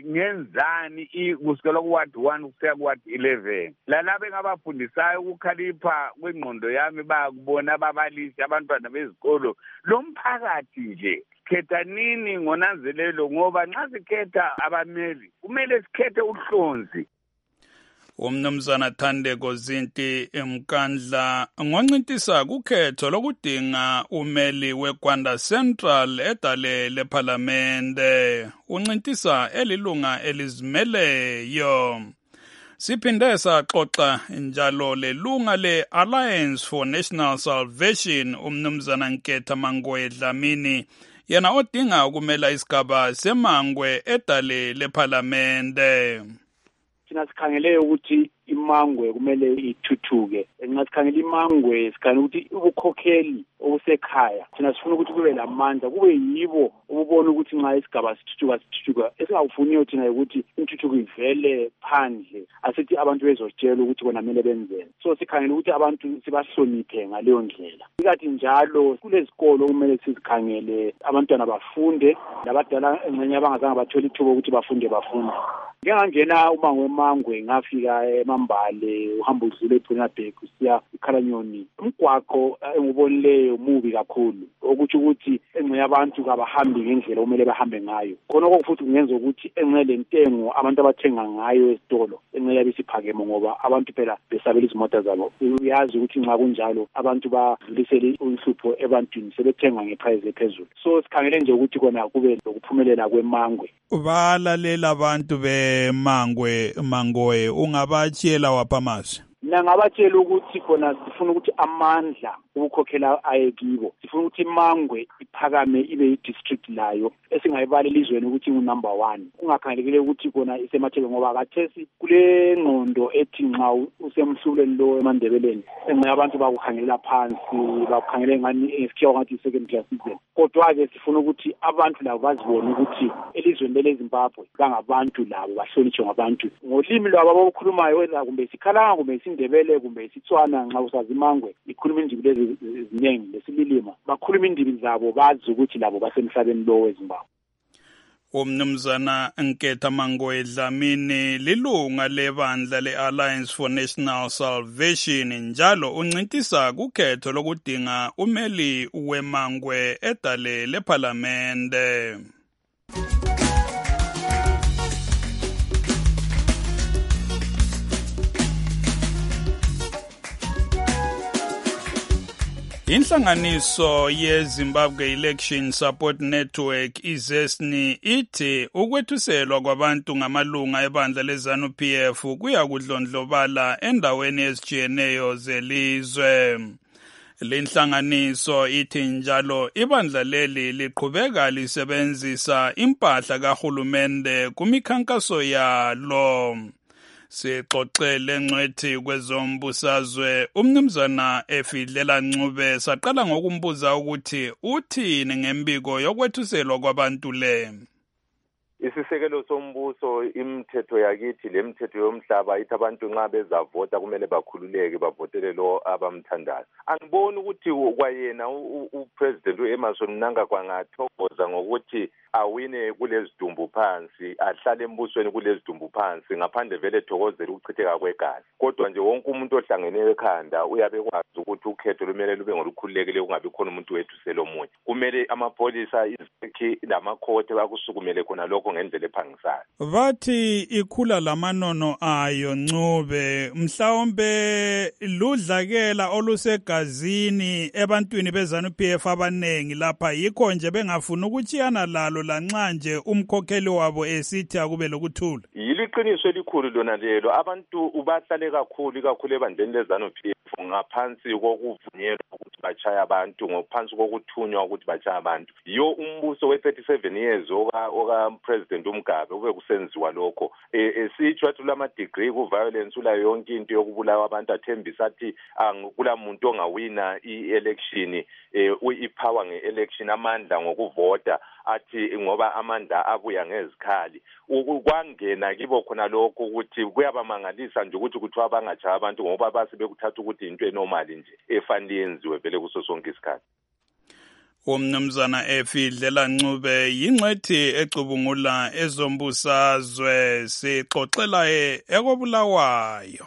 S17: ngenzani kusukela kuward 1 kusiya kuward 11 lalabe ngabafundisayo ukukhalipha kwengqondo yami bayakubona ababalisi abantwana bezikolo lomphakathi nje khethanini ngonanzelelo ngoba nxa sikhetha abameli kumele sikhethe uhlonzi.
S16: Umnumzana Thandeko Zintimkandla ngoncintisa kukhetho lokudinga umeli weGwanda Central edale lephalamende uncintisa elilunga elizimeleyo. Siphinde saxoxa njalo lelunga le-Alliance for National Salvation umnumzana Nketha Mangwe Dlamini yena odinga ukumela isigaba semangwe edale lephalamende.
S18: Thina sikhangele ukuthi imangwe kumele ithuthuke nxa sikhangela imangwe sikhangela ukuthi ubukhokheli obusekhaya thina sifuna ukuthi kube lamandla kube yibo ububona ukuthi nxa isigaba sithuthuka esingawufuniyo thina ukuthi intuthuko ivele phandle asithi abantu bezotshela ukuthi bona kumele benzeni so sikhangela ukuthi abantu sibahloniphe ngaleyo ndlela ikathi njalo kulezikolo kumele sizikhangele abantwana bafunde labadala engxenye abangazange bathola ithuba ukuthi bafunde ngengangena uma ngomangwe ngafika eMambale uhamba udlule ePunabhek usiya eKhalanyoni umgwaqo engubonileyo mubi kakhulu ukuthi engxenye abantu kabahambi ngendlela okumele bahambe ngayo khona okufuthi kungenza ukuthi engxenye lentengo abantu abathenga ngayo esitolo engxenye yabisiphakeme ngoba abantu phela besabela izimota zabo uyazi ukuthi nxa kunjalo abantu badlulisele inhlupho ebantwini sebethenga ngeprice ephezulu so sikhangele nje ukuthi kona kube lokuphumelela kwemangwe
S16: balalela abantu Mangwe ungabachiyela wapha amazwi.
S18: Mina ngabatshela ukuthi khona sifuna ukuthi amandla ukukhokhela ayekibo sifuna ukuthi imangwe iphakame ibe i-district layo esingayibala elizweni ukuthi ngu-number 1 kungakhangelekile ukuthi khona isematheke ngoba kathesi kule ngqondo ethi nxa usemhlulweni lo eMandebeleni engxenye abantu bakukhangelela phansi bakukhangele ngani esikhiwa ngathi second class citizen kodwa-ke sifuna ukuthi abantu labo bazibone ukuthi elizweni leleZimbabwe bangabantu labo bahlonitshwe ngabantu ngolimi lwabo abakhulumayo wena kumbe isikhalanga kumbe isindebele kumbe isitswana nxa usazi imangwe ikhuluma indimi lezi eziningi lesililima bakhuluma indimi zabo bazi ukuthi labo basemhlabeni lo weZimbabwe.
S16: Umnumzana Nketha Mangwe Dlamini lilunga lebandla le-Alliance for National Salvation njalo uncintisa kukhetho lokudinga umeli wemangwe edale lephalamende. Inhlanganiso yeZimbabwe Election Support Network iZESNI ithi ukwethuselwa kwabantu ngamalunga ebandla leZANU-PF kuya kudlondlobala endaweni ezijiyeneyo zelizwe. Lenhlanganiso ithi njalo ibandla leli liqhubeka lisebenzisa impahla kahulumende kumikhankaso yalo. Sixoxele ngcwethi kwezombusazwe umnumzana Efidlela Ncube saqala ngokumbuza ukuthi uthini ngembiko yokwethuselwa kwabantu le.
S1: Isisekelo sombuso imithetho yakithi lemithetho yomhlaba ithi abantu nxa bezavota kumele bakhululeke bavotele lo abamthandayo. Angiboni ukuthi kwayena upresident uEmmerson Mnangagwa ngathokoza ngokuthi awine kulezidumbu phansi ahlale embusweni kulezidumbu phansi ngaphandle vele thokozela ukuchitheka kwegazi. Kodwa nje wonke umuntu ohlangeneyo ekhanda uyabe kwazi ukuthi ukhetho lumele lube ngolukhululekile kungabi khona umuntu wethusela omunye. Kumele amapholisa izikhi lamakhothe bakusukumele khona lokho ngendlela ephangisayo.
S16: Bathi ikhula lamanono ayo Ncube mhlawumbe ludlakela olusegazini ebantwini beZANU-PF abanengi lapha yikho nje bengafuna ukuchiyana lalo lanxa nje umkhokheli wabo esithi akube lokuthula.
S1: Yiliqiniso elikhulu lona lelo abantu ubahlale kakhulu ebandleni leZANU-PF ngaphansi kokuvunyelwa ukuthi bachaya abantu ngaphansi kokuthunywa ukuthi bachaya abantu. Yo umbuso we37 years oka president uMgabe ube kusenziwa lokho esitsho athi lama degree ku violence ula yonke into yokubulawa abantu athembisa athi kula muntu ongawina ielection ipower ngeelection amandla ngokuvota athi ngoba amandla abuya ngezikhali kwangena kibo khona lokho ukuthi kuyabamangalisa nje ukuthi kuthiwa bangachaya abantu ngoba base bekuthatha ukuthi into enormal nje efanele yenziwe vele kuso sonke isikhathi.
S16: Umnumzana Efidlela Ncube yingcwethi ecubungula ezombusazwe sixoxela ekobulawayo.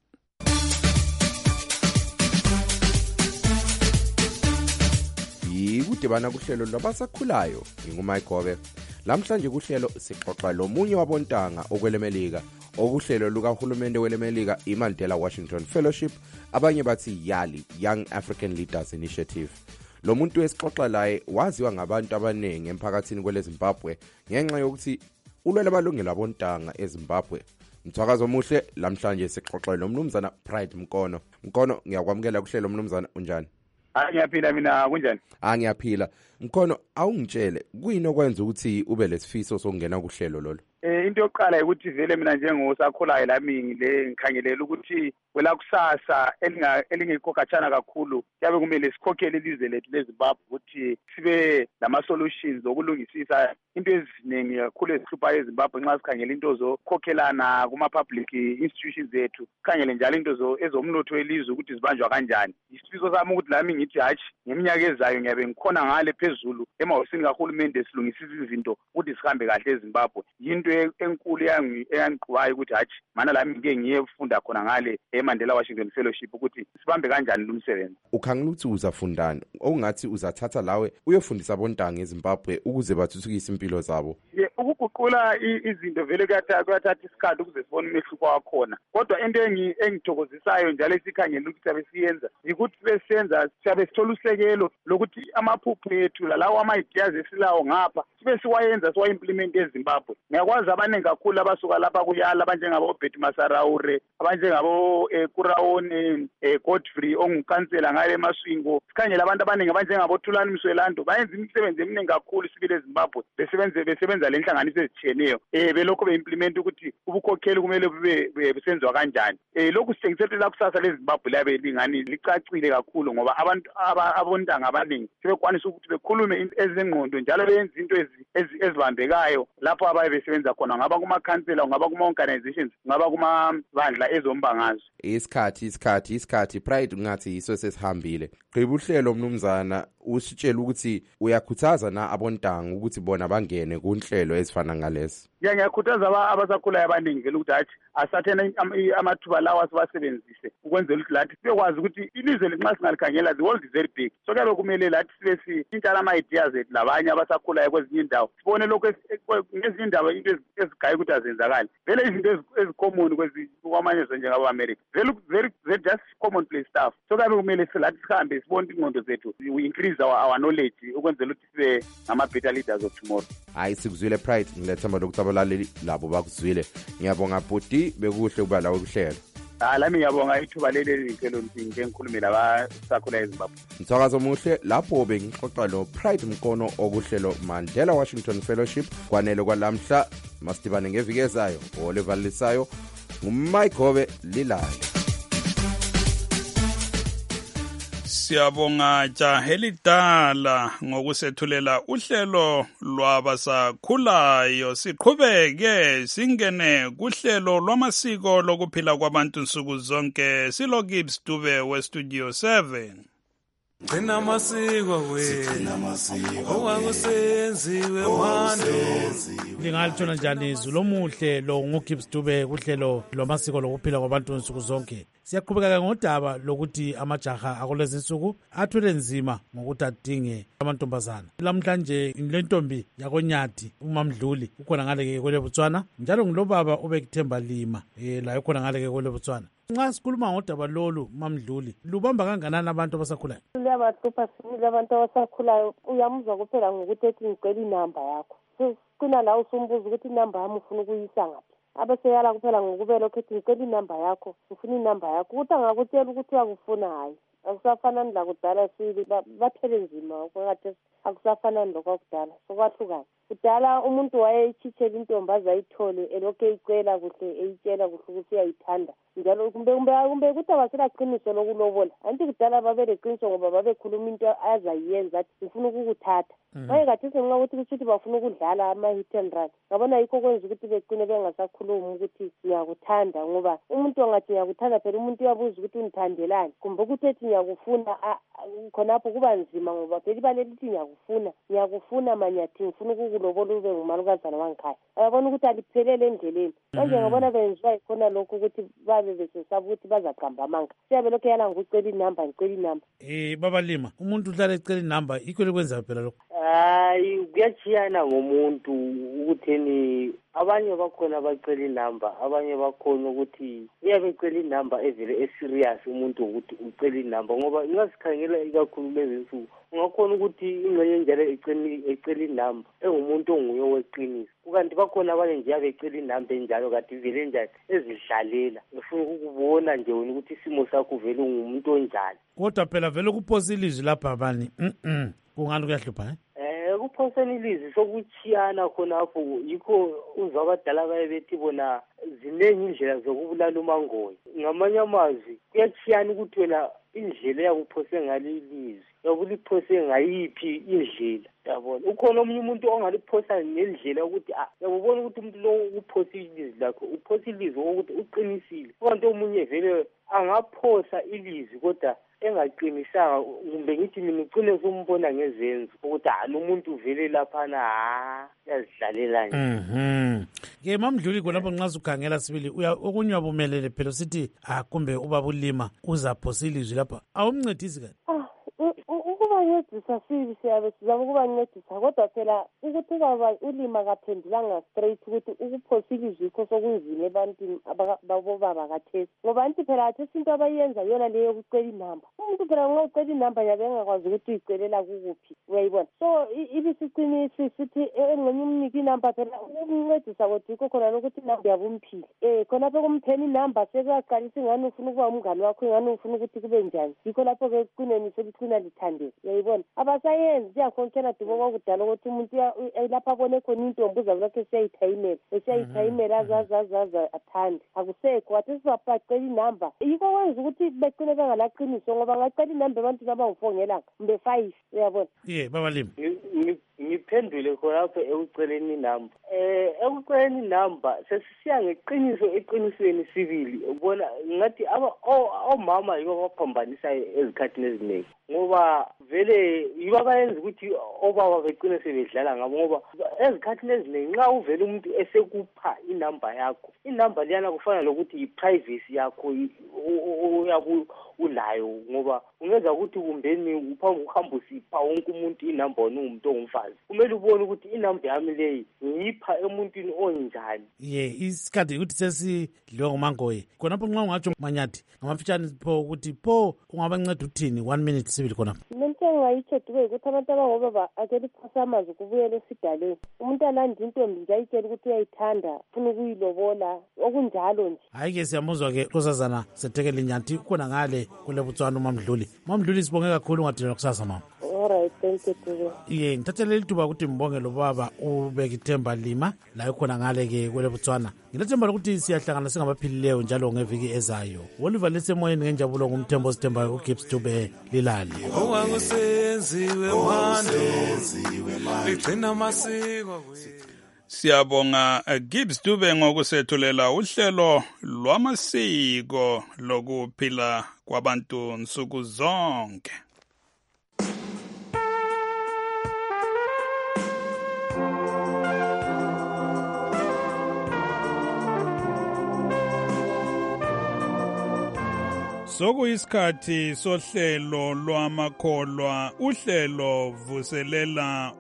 S19: Yikudibana kuhlelo lwabasakhulayo ngingumaigobe. Lamhlanje kuhlelo sixoxa lomunye wabontanga okwelemelika okuhlelo lukahulumende welemelika iMandela Washington Fellowship abanye bathi YALI Young African Leaders Initiative. Lo muntu esixoxa laye waziwa ngabantu abaningi emphakathini kweleZimbabwe ngenxa yokuthi ulwela abalungelo abontanga eZimbabwe. Mthwakazo omuhle lamhlanje sixoxa nomnumzana Pride Mkono. Mkono ngiyakwamukela kuhlelo mnumzana unjani?
S18: Ngiyaphila mina kunjani?
S19: Ngiyaphila. Mkono awungitshele kuyini okwenza ukuthi ube lesifiso sokungena kuhlelo lolo?
S18: Into yokuqala ukuthi vele mina njengosakhulayo lami ngikhangelela ukuthi kwela kusasa elingekho khatshana kakhulu yabe kumele sikhokhele ilizwe lethu leZimbabwe ukuthi sibe lama solutions okulungisisa into eziningi kakhulu ezihlupha eZimbabwe nxa sikhangela into zokhokhelana kuma public institutions zethu sikhangele njalo into ezomnotho welizwe ukuthi zibanjwa kanjani. Isifiso sami ukuthi lami ngithi hatshi ngeminyaka ezayo ngiyabe ngikhona ngale phezulu emahofisini kahulumende silungisisa izinto ukuthi sihambe kahle eZimbabwe. Yinto enkulu eyangiqhubayo ukuthi hatshi mana lami ngike ngiyefunda khona ngale eMandela Washington Fellowship ukuthi sibambe kanjani lo msebenzi.
S19: Ukhangela ukuthi uzafundana okungathi uzathatha lawe uyofundisa abontanga eZimbabwe ukuze bathuthukise impilo zabo.
S18: Ukuguqula izinto vele kuyathatha isikhathi ukuze sibone umehluko wakhona. Kodwa into engithokozisayo njalo esikhangela ukuthi sabe siyenza ukuthi besenza siyabe sithola usekelo lokuthi amaphupho ethu lalawo ama-ideas esilawo ngapha sibe siwayenza siwa-implement eZimbabwe. Ngiyakwazi abaningi kakhulu abasuka lapha kuyala abanjengabo Betty Masaraure abanjengabo Kurawone Godfrey ongukansela ngale eMaswingo sikhangela abantu abaningi abanjengabo Thulani Mswelando bayenza imisebenzi eminingi kakhulu sibile eZimbabwe besebenza lenhlanganiso ezitshiyeneyo belokho be-implement ukuthi ubukhokheli kumele bube busenziwa kanjani. Lokhu sithengisela kusasa leZimbabwe labe lingani licacile kakhulu ngoba abantu abontanga abaningi sebekwanisa ukuthi bekhulume ezengqondo njalo beyenza into ezibambekayo lapho abaye besebenza khona ngaba kuma-council ngaba kuma-organizations ngaba kumabandla ezombangazwe.
S19: Isikhathi Pride ngathi yiso sesihambile. Gqiba uhlelo mnumzana usitshela ukuthi uyakhuthaza na abontanga ukuthi bona bangene kunhlelo ezifana ngalezi.
S5: Ngiyakhuthaza abasakhulayo abaningi vele ukuthi hathi asathena amathuba lawa sibasebenzise ukwenzela ukuthi lathi sibekwazi ukuthi ilizwe nxa singalikhangela the world is very big. So kuyabe kumele lathi sibe sintshana ama-ideas ethu labanye abasakhulayo kwezinye indawo sibone lokhu ngezinye indawo into ezigaye ukuthi azenzakali vele izinto ezicommon kwamanye zwe njengabo-America very just commonplace stuff. So kuyabe kumele lathi sihambe sibone ingqondo zethu we increase our knowledge ukwenzela ukuthi sibe ngama-better leaders of tomorrow.
S19: Hayi sikuzwile Pride, ngilethemba lokuthi abalaleli labo bakuzwile. Ngiyabonga bhuti, bekuhle ukuba lawe kuhlelo.
S5: Lami ngiyabonga ithuba leli nhlelo ngikhulume labasakhulayo eZimbabwe.
S19: Mthakazo omuhle lapho bengixoxa lo Pride Mkono okuhlelo Mandela Washington Fellowship kwanele kwalamhla masidibane ngeviki ezayo Oliver Lisayo nguMike Gobe lilayo.
S16: Siyabonga jaha elidala ngokusethulela uhlelo lwabasakhulayo. Siqhubeke singene kuhlelo lwamasiko lokuphila kwabantu nsuku zonke. Silo Gibbs Dube weStudio 7.
S20: Gcina amasiko wena okwakusenziwe manje.
S14: Lingalithola njani izulu omuhle lo nguGibbs Dube kuhlelo lwamasiko lokuphila kwabantu nsuku zonke. Siyaqhubeka ngodaba lokuthi amajaha akulezi insuku athwele nzima ngokuthi adinge amantombazana. Lamhlanje lentombi yakonyati uMamdluli ukhona ngale kwele Botswana njalo ngilobaba obekuthemba Lima la ukhona ngale kwele Botswana. Nxa sikhuluma ngodaba lolu Mamdluli lubamba kanganani abantu abasakhulayo?
S21: Liyabahlupha sibili abantu abasakhulayo uyamuzwa kuphela ngokuthi ethi ngicela inamba yakho. Sicina la usumbuza ukuthi inamba yami ufuna ukuyisa ngaphi. Abeseyala kuphela ngokubela ukuthi ngicela inamba yakho ufuna inamba yakho ukuthi angakutshela ukuthi uyakufuna hayi. Akusafanani la kudala sibili bathele nzima phakathi akusafanani lokudala sokwahlukana. Kudala umuntu wayechithela intombi azayithole elokhu eyicela kuhle eyitshela kuhle ukuthi uyayithanda njalo kumbe ukuthi abasela qiniso lokulobola. Anti kudala babeleqiniso ngoba babekhuluma into azayenza athi ngifuna ukukuthatha. Manje kathi senxa ukuthi kushuthi bafuna ukudlala ama-hit and run. Ngabona yikho kwenza ukuthi begcine bengasakhulumi ukuthi ngiyakuthanda ngoba umuntu angathi ngiyakuthanda phela umuntu uyabuza ukuthi undithandelani kumbe ukuthi ethi ngiyakufuna khonapho kuba nzima ngoba phela ibalele ukuthi ngiyakufuna manyathi ngifuna ukukulobola ube ngumalukazana wangikhaya. Ayabona ukuthi aliphelele endleleni. Manje ngabona benziwa ikhona lokho ukuthi babe besesaba ukuthi bazaqamba amanga. Siyabe lokho yala ngicela inamba ngicela inamba.
S14: Baba Lima umuntu uhlala ecela inamba ikho lekwenza phela lokho.
S22: Hayi kuyachiyana ngomuntu ukutheni abanye bakhona abacela inamba abanye bakhona ukuthi uyabecela inamba evele eserious umuntu ukuthi ucela inamba ngoba ingasikhangela ikakhulu lezi nsuku ungakhona ukuthi ingxenye njalo ecela inamba engumuntu onguye weqiniso ukanti bakhona abanye nje abecela inamba enjalo kade vele njani ezidlalela ufuna ukubona nje wena ukuthi isimo sakho vele ungumuntu onjani
S14: kodwa phela vele kuphosa ilizwi lapha bani kungani kuyahlupha
S22: kuphoseni ilizwi sokuchiyana khonapho yikho uzwa abadala baye bethi bona ziningi indlela zokubulala umangoyi ngamanye amazwi kuyachiyana ukuthi wena indlela yakuphose ngale ilizwi yakuliphose ngayiphi indlela yabona ukhona omunye umuntu ongaliphosa ngendlela ukuthi yabona ukuthi umuntu lo uphosa ilizwi lakho uphosa ilizwi ukuthi uqinisile kanti omunye vele angaphosa ilizwi kodwa engaqinisanga kumbe ngithi mina ugcine usumbona ngezenzo ukuthi lo muntu uvele laphana yazidlalela nje.
S14: Ke Mamdluli khonapho nxa ukhangela sibili okunye wabumelele phela sithi kumbe ubaba uLima uzaphosa ilizwi lapha awumncedisi kanti
S21: ukubancedisa sibi siyabe sizama ukubancedisa kodwa phela ukuthi ubaba uLima kaphendulanga straight ukuthi ukuphosa ilizwi ikho sokunzima ebantwini babobaba kathesi ngoba anti phela kathesi into abayenza yona leyo yokucela inamba umuntu phela nxa ucela inamba yabe engakwazi ukuthi uyicelela kukuphi uyayibona so ibisiqinisi sithi engxenye umnika inamba phela ukumncedisa kodwa yikho khona lokuthi inamba yabo umphile khonapho kumpheni inamba sekuyaqalisa ingane ufuna ukuba umngane wakho ingane ufuna ukuthi kube njani yikho lapho ke kuqineni selicina lithandeka uyayibona abasayenzi siyakhonkela dubo kwakudala ukuthi umuntu lapha abone khona intombi uzabe lokho esiyayithayimela azazazaza athande akusekho wathi sizabacela inamba yikho kwenza ukuthi becine bengalaqiniso ngoba ngacela inamba ebantwini abangufongelanga mbe 5 uyabona
S14: baba Lima
S22: ngiphendule khonapho ekuceleni inamba ekuceleni inamba sesisiya ngeqiniso eqinisweni sibili ubona ngathi omama yibo abaphambanisayo ezikhathini eziningi ngoba vele yibo abayenza ukuthi obaba begcine sebedlala ngabo, ngoba ezikhathini eziningi nxa uvele umuntu esekupha inamba yakho, inamba liyana kufana lokuthi yi-privacy yakho oyabe ulayo, ngoba ungenza ukuthi kumbeni uhamba usipha wonke umuntu inamba wena ungumuntu ongumfazi. Kumele ubone ukuthi inamba yami leyi ngiyipha emuntwini onjani.
S14: Isikhathi ukuthi sesidliwe ngumangoye khonapho nxa ungatsho Manyathi ngamafitshane pho ukuthi pho ungabanceda uthini 1 minute sibili khonapho.
S21: Into engayitsho kube ukuthi abantu abangobaba ake liphasa amazwi kubuyela esidalweni. Umuntu alanda intombi nje ayitshela ukuthi uyayithanda ufuna ukuyilobola okunjalo nje.
S14: Hayi-ke siyamuzwa-ke Nkosazana Sethekeli Nyathi ukhona ngale kule Botswana uMamdluli. Mamdluli sibonge kakhulu ungadinelwa kusasa mama.
S21: Alright, thank you.
S14: Ngithathele lithuba ukuthi mbonge lo baba ubeka ithemba lima la ukhona ngale-ke kule Botswana. Ngilethemba lokuthi siyahlangana singabaphilileyo njalo ngeviki ezayo. Oliver lesemoyeni ngenjabulo ngumthembo osithembayo uGibbs Dube Lilali.
S20: Owakusenziwe manje ligcina amasiko. Siyabonga Gibbs Dube ngokusethulela uhlelo lwamasiko lokuphila kwabantu nsuku zonke. Sokuyisikhathi sohlelo lwamakholwa, uhlelo vuselela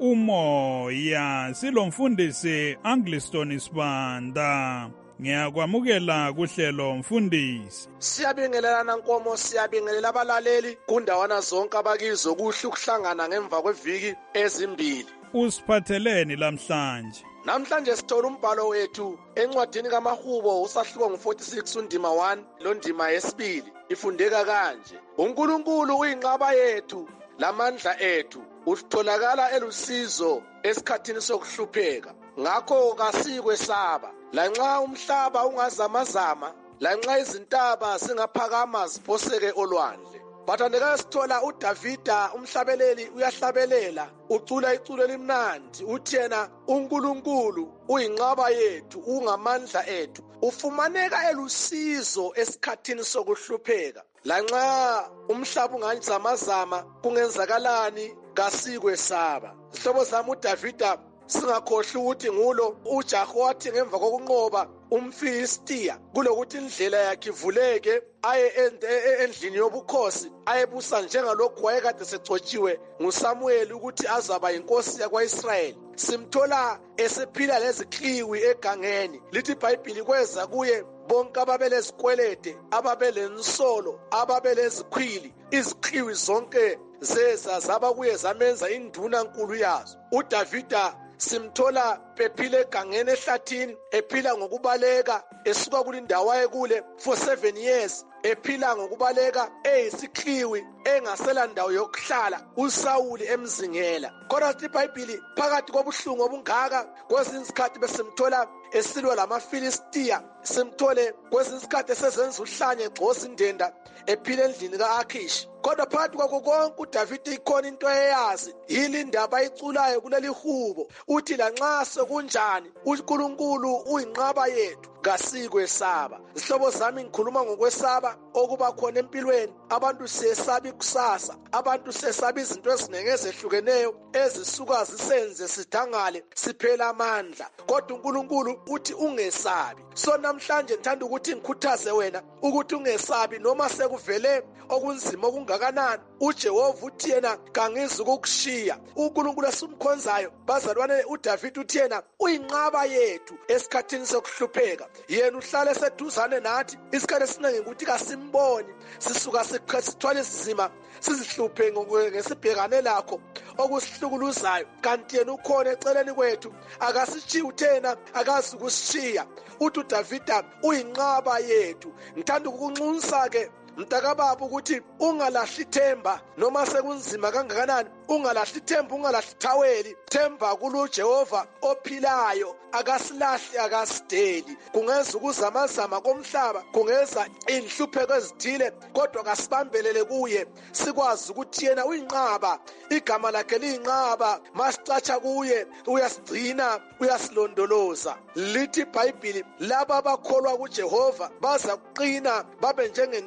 S20: umoya. Silomfundisi Angliston Sibanda. Ngiyakwamukela kuhlelo mfundisi.
S8: Siyabingelelana Nkomo, siyabingelela abalaleli kundawana zonke abakizo. Kuhle ukuhlangana ngemva kweviki ezimbili.
S20: Usiphatheleni lamhlanje?
S8: Namhlanje sithola umbhalo wethu encwadini kaMahubo usahluko ngo-46 undima 1 londima yesibili. Ifundeka kanje: uNkulunkulu uyinqaba yethu lamandla ethu, utholakala elusizo esikhathini sokuhlupheka. Ngakho kasikwesaba lanxa umhlaba ungazamazama, lanxa izintaba zingaphakama ziphoseke olwandle. Bathandekayo, sithola uDavida umhlabeleli uyahlabelela, ucula iculo elimnandi, uthi yena uNkulunkulu uyinqaba yethu, ungamandla ethu, ufumaneka elusizo esikhathini sokuhlupheka. Lanxa umhlaba ungazamazama kungenzakalani, kasikwesaba. Zihlobo zami, uDavida singakhohlwa ukuthi ngulo uJahowathi ngemva kokunqoba umFilistiya, kulokuthi indlela yakhe ivuleke aye endlini yobukhosi ayebusa njengalokhu wayekade segcotshiwe nguSamuel ukuthi azaba yinkosi yakwa-Israyeli. Simthola esephila lezikliwi egangeni. Lithi iBhayibhili kweza kuye bonke ababelezikwelede, ababelensolo, ababelezikhwili, izikliwi zonke zeza zaba kuye zamenza induna nkulu yazo. uDavida simthola ephile egangeni ehlathini, ephila ngokubaleka, esuka kulindawo ayekule for 7 years, ephila ngokubaleka eyisikliwi engasela ndawo yokuhlala, uSawuli emzingela. Kodwa iBhayibhili phakathi kobuhlungu obungaka, kwezinye izikhathi besimthola esilwa lamaFilistiya, simthole kwezinye izikhathi esezenza uhlanye egxoza indenda, ephile endlini ka-Akhishi. Kodwa phakathi kwakho konke uDavida ikhona into eyazi, yile indaba ayiculayo kuleli hubo, uthi lanxa sekunjani uNkulunkulu uyinqaba yethu, kasikwesaba. Zihlobo zami, ngikhuluma ngokwesaba okuba khona empilweni. Abantu siyesaba ikusasa, abantu siyesaba izinto eziningi ezehlukeneyo ezisuka zisenze sidangale siphela amandla. Kodwa uNkulunkulu uthi ungesabi. So namhlanje ngithanda ukuthi ngikhuthaze wena ukuthi ungesabi noma sekuvele okunzima okungakanani. uJehova uthi yena kangizi ukukushiya. uNkulunkulu esumkhonzayo, bazalwane, uDavida uthi yena uyinqaba yethu esikhathini sokuhlupheka. Yena uhlala eseduzane nathi isikhathi esiningi ukuthi kasimboni, sisuka sithwale isizima sizihluphe ngesibhekane lakho okusihlukuluzayo, kanti yena ukhona eceleni kwethu, akasitshiyi uthena, akazi ukusishiya. Uthi uDavida uyinqaba yethu. Ngithanda ukunxusa-ke mntakababa ukuthi ungalahli ithemba noma sekunzima kangakanani, ungalahli ithemba, ungalahli thaweli. Themba kulo Jehova ophilayo, akasilahli, akasideli. Kungeza ukuzamazama komhlaba, kungeza inhlupheko ezithile, kodwa kasibambelele kuye, sikwazi ukuthi yena uyinqaba, igama lakhe liyinqaba. Masicatsha kuye, uyasigcina, uyasilondoloza. Lithi iBhayibhili laba abakholwa kuJehova baza kuqina babe njengentaba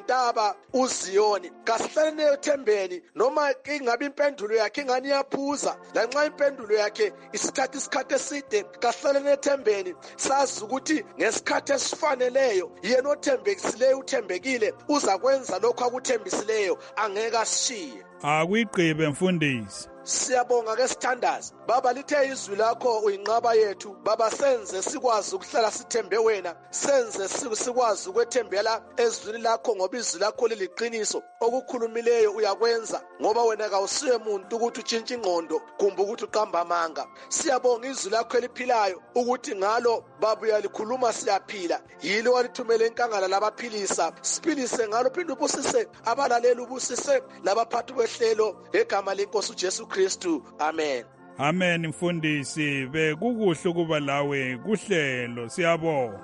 S8: baba uZiyoni. Kasihlale ethembeni noma ingabe impendulo yakhe ingani yaphuza, lanxa impendulo yakhe isikhathi eside, kasihlale ethembeni sazi ukuthi ngesikhathi esifaneleyo yena othembekisileyo uthembekile uzakwenza lokho akuthembisileyo, angeke asishiye.
S20: Akuyigqibe mfundisi.
S8: Siyabonga ke sithandazi baba, lithe izwi lakho uyinqaba yethu baba, senze sikwazi ukuhlala sithembe wena, senze sikwazi ukwethembela ezwini lakho ngoba izwi lakho liliqiniso. Okukhulumileyo uyakwenza ngoba wena kawusiwe muntu ukuthi utshintshe ingqondo kumbe ukuthi uqamba amanga. Siyabonga izwi lakho eliphilayo ukuthi ngalo baba uyalikhuluma siyaphila, yilo walithumela enkangala labaphilisa, siphilise ngalo, phinde ubusise abalaleli, ubusise labaphathi behlelo egama lenkosi uJesu Kristu. Amen.
S20: Amen mfundisi, bekukuhle ukuba lawe kuhlelo, siyabonga.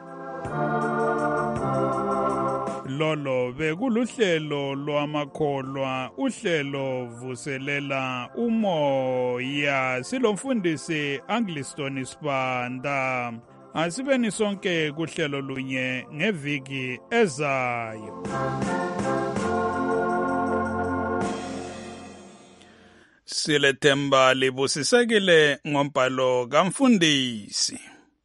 S20: Lolo bekuluhlelo lwamakholwa, uhlelo vuselela umoya, silomfundisi Angliston Sibanda. Asibeni sonke kuhlelo lunye ngeviki ezayo. Silethemba libusisekile ngombhalo kamfundisi.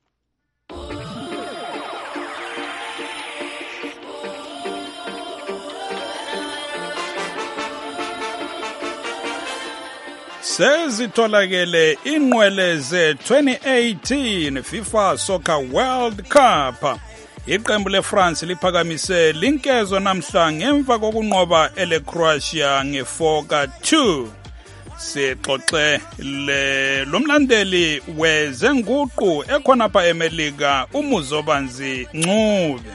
S20: Sezitholakele inqwele ze-2018 FIFA Soccer World Cup. Iqembu leFrance liphakamise linkezo namhla ngemva kokunqoba ele-Croatia nge-4-2. Sixoxe lomlandeli wezenguqu ekhonapha eMelika uMuzobanzi Ncube.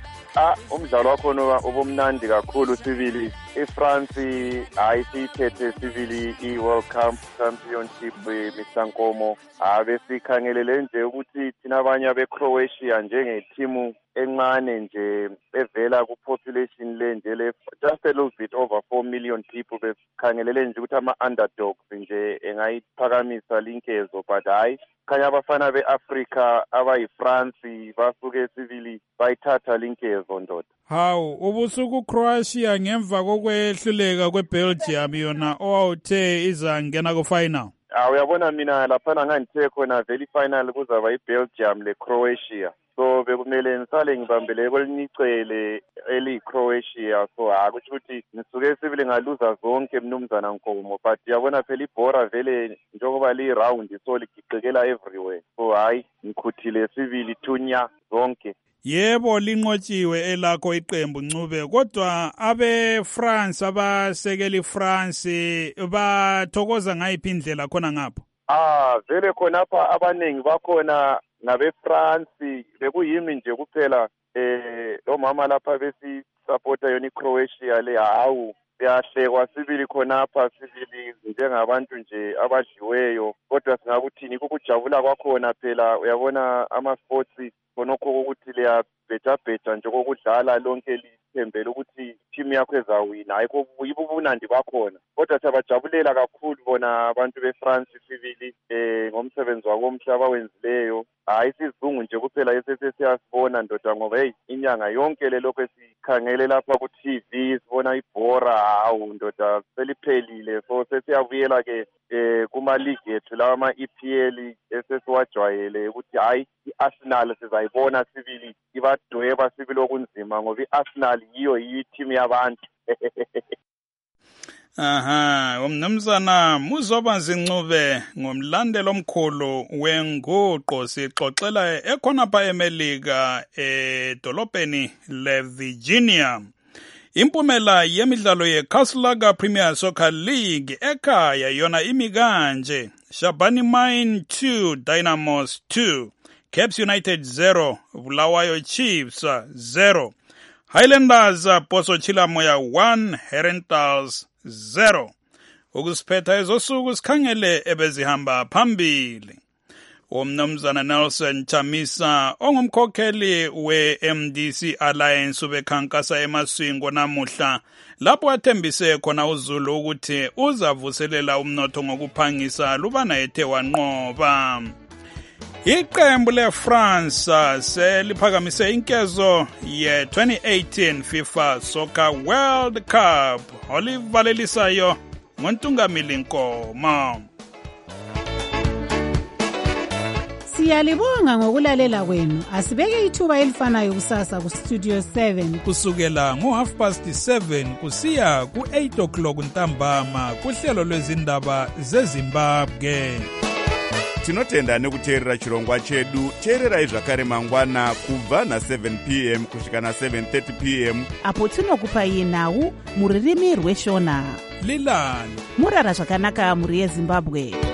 S7: Umdlalo wakhona ubumnandi kakhulu sibili. iFrance ayisithethe sibili iWorld Cup Championship misankomo. Besikhangelele nje ukuthi thina abanye beCroatia njengetimu encane nje evela kupopulation le nje le just a little bit over 4 million people, besikhangelele nje ukuthi ama-underdogs nje engayiphakamisa linkezo, but hayi khanya abafana beAfrica abayiFrance basuke sibili bayithatha linkezo ndoda.
S20: Hawu, ubusuku Croatia ngemva kokwehluleka kweBelgium yona owawuthe izangena ku-final.
S7: Uyabona mina laphana ngangithe khona veli final kuzaba iBelgium leCroatia, so bekumele ngisale ngibambele kolinicele eliCroatia, so kusho ukuthi ngisuke sibili ngaluza zonke mnumzana Nkomo, but yabona phela ibhora vele njengoba li-round so ligiqekela everywhere, so hayi ngikhuthile sibili thunya zonke.
S20: Yebo linqotshiwe elakho iqembu Ncube, kodwa abe-France abasekeli France bathokoza ngayiphi indlela khona ngapho?
S7: Vele khonapha abaningi bakhona ngabe-France, bekuyimi nje kuphela omama lapha besisapota yona iCroatia le, hawu siyahlekwa sibili khonapha sibili njengabantu nje abadliweyo, kodwa singakuthini kukujabula kwakhona phela. Uyabona ama-sports khonokho kokuthi liyabheja nje kokudlala lonke lithembele ukuthi team yakho ezawina, ayikho yibo ubunandi bakhona, kodwa siyabajabulela kakhulu bona abantu beFrance sibili ngomsebenzi wabo omhle abawenzileyo. Hayi sizungu nje kuphela esesiyasibona ndoda, ngoba hey inyanga yonke lelokho esikhangele lapha ku-TV sibona ibhora, hawu ndoda seliphelile, so sesiyabuyela ke kuma-league yethu lawa ama-EPL esesiwajwayele ukuthi hayi i-Arsenal sizayibona sibili ibadweba sibili okunzima, ngoba i-Arsenal yiyo i-team yabantu.
S20: Aha, umnumzana Muzobanzi Ncube ngomlandelo omkhulu wenguqo, sixoxela ekhonapha eMelika edolobheni leVirginia. Impumela yemidlalo yeCastle Premier Soccer League ekhaya yona imi kanje: Shabani Mine 2, Dynamos 2, Caps United 0, Bulawayo Chiefs 0, Highlanders Poso Chilamoya 1, Herentals 0. Ukusiphetha ezosuku sikhangele ebezihamba phambili. Umnumzana Nelson Chamisa ongumkhokheli we-MDC Alliance ubekhankasa eMaswingo namuhla, lapho athembise khona uZulu ukuthi uzavuselela umnotho ngokuphangisa lubana ethe wanqoba. Iqembu leFrance seliphakamise inkezo ye-2018 FIFA Soccer World Cup olivalelisayo ngoNtungamili Nkomo.
S2: Siyalibonga ngokulalela kwenu. Asibeke ithuba elifanayo kusasa ku Studio 7
S16: kusukela ngo7:30 kusiya ku8 o'clock ntambama kuhlelo lwezindaba zeZimbabwe.
S9: Tinotenda nekuteerera chirongwa chedu. Teererai zvakare mangwana kubva na7 p.m. kusvika na7:30 p.m.
S13: apo tinokupai nhau muririmi rweshona.
S16: Lilani
S13: murara zvakanaka muri yeZimbabwe.